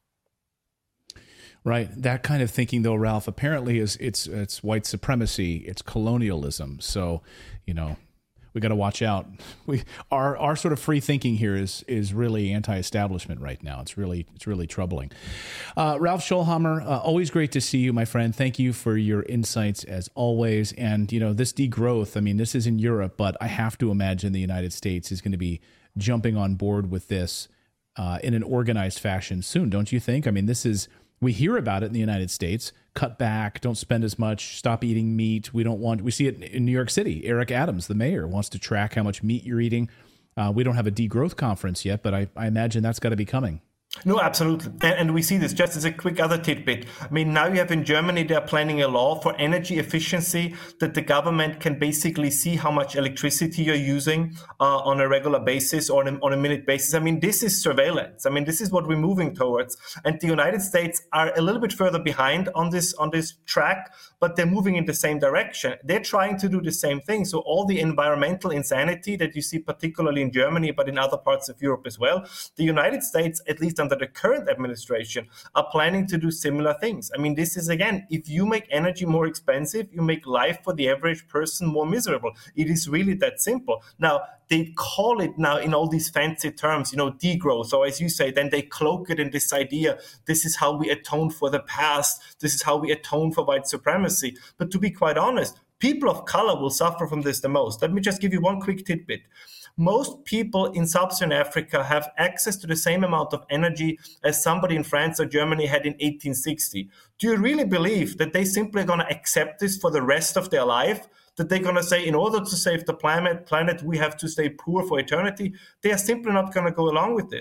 Right. That kind of thinking, though, Ralph, apparently is it's it's white supremacy, it's colonialism. So, you know, we got to watch out. We our our sort of free thinking here is is really anti-establishment right now. It's really it's really troubling. Uh, Ralph Scholhammer, uh, always great to see you, my friend. Thank you for your insights as always. And you know, this degrowth, I mean, this is in Europe, but I have to imagine the United States is going to be jumping on board with this uh, in an organized fashion soon, don't you think? I mean, this is. We hear about it in the United States. Cut back, don't spend as much, stop eating meat. We don't want, we see it in New York City. Eric Adams, the mayor, wants to track how much meat you're eating. Uh, we don't have a degrowth conference yet, but I, I imagine that's got to be coming. No, absolutely. And, and we see this just as a quick other tidbit. I mean, now you have in Germany, they're planning a law for energy efficiency that the government can basically see how much electricity you're using uh, on a regular basis or on a, on a minute basis. I mean, this is surveillance. I mean, this is what we're moving towards. And the United States are a little bit further behind on this, on this track, but they're moving in the same direction. They're trying to do the same thing. So all the environmental insanity that you see, particularly in Germany, but in other parts of Europe as well, the United States, at least under the current administration, are planning to do similar things. I mean, this is, again, if you make energy more expensive, you make life for the average person more miserable. It is really that simple. Now, they call it now in all these fancy terms, you know, degrowth, or as you say, then they cloak it in this idea, this is how we atone for the past, this is how we atone for white supremacy. But to be quite honest, people of color will suffer from this the most. Let me just give you one quick tidbit. Most people in sub-Saharan Africa have access to the same amount of energy as somebody in France or Germany had in eighteen sixty. Do you really believe that they simply are going to accept this for the rest of their life? That they're going to say, in order to save the planet, planet, we have to stay poor for eternity? They are simply not going to go along with this.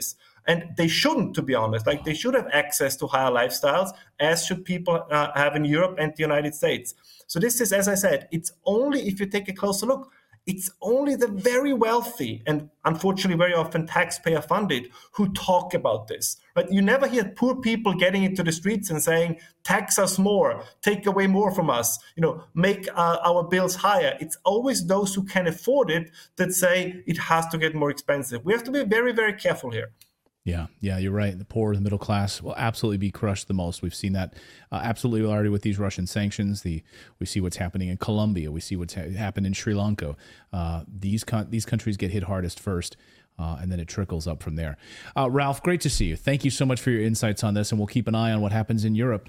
And they shouldn't, to be honest. Like, they should have access to higher lifestyles, as should people uh, have in Europe and the United States. So this is, as I said, it's only, if you take a closer look, it's only the very wealthy and unfortunately very often taxpayer funded who talk about this. But you never hear poor people getting into the streets and saying, tax us more, take away more from us, you know, make uh, our bills higher. It's always those who can afford it that say it has to get more expensive. We have to be very, very careful here. Yeah, yeah, you're right. The poor, the middle class will absolutely be crushed the most. We've seen that uh, absolutely already with these Russian sanctions. The we see what's happening in Colombia. We see what's ha- happened in Sri Lanka. Uh, these con- these countries get hit hardest first, uh, and then it trickles up from there. Uh, Ralph, great to see you. Thank you so much for your insights on this, and we'll keep an eye on what happens in Europe.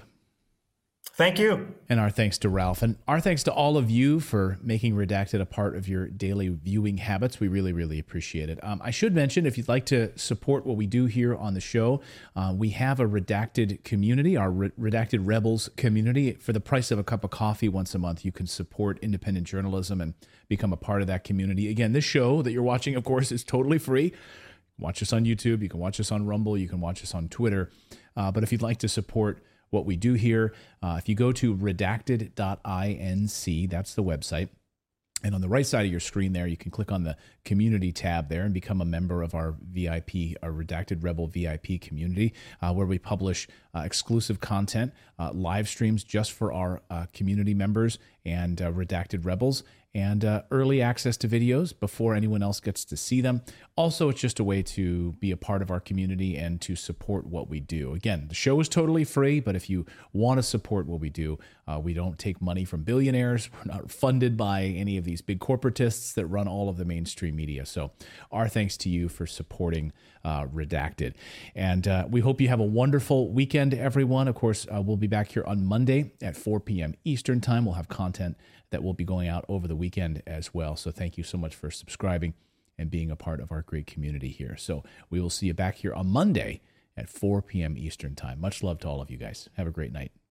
Thank you. And our thanks to Ralph. And our thanks to all of you for making Redacted a part of your daily viewing habits. We really, really appreciate it. Um, I should mention, if you'd like to support what we do here on the show, uh, we have a Redacted community, our Re- Redacted Rebels community. For the price of a cup of coffee once a month, you can support independent journalism and become a part of that community. Again, this show that you're watching, of course, is totally free. Watch us on YouTube. You can watch us on Rumble. You can watch us on Twitter. Uh, but if you'd like to support what we do here, uh, if you go to redacted dot inc, that's the website. And on the right side of your screen there, you can click on the community tab there and become a member of our V I P, our Redacted Rebel V I P community, uh, where we publish uh, exclusive content, uh, live streams just for our uh, community members and uh, Redacted Rebels, and uh, early access to videos before anyone else gets to see them. Also, it's just a way to be a part of our community and to support what we do. Again, the show is totally free, but if you want to support what we do, uh, we don't take money from billionaires. We're not funded by any of these big corporatists that run all of the mainstream media. So our thanks to you for supporting uh, Redacted. And uh, we hope you have a wonderful weekend, everyone. Of course, uh, we'll be back here on Monday at four p.m. Eastern Time. We'll have content that will be going out over the weekend as well. So thank you so much for subscribing and being a part of our great community here. So we will see you back here on Monday at four p.m. Eastern Time. Much love to all of you guys. Have a great night.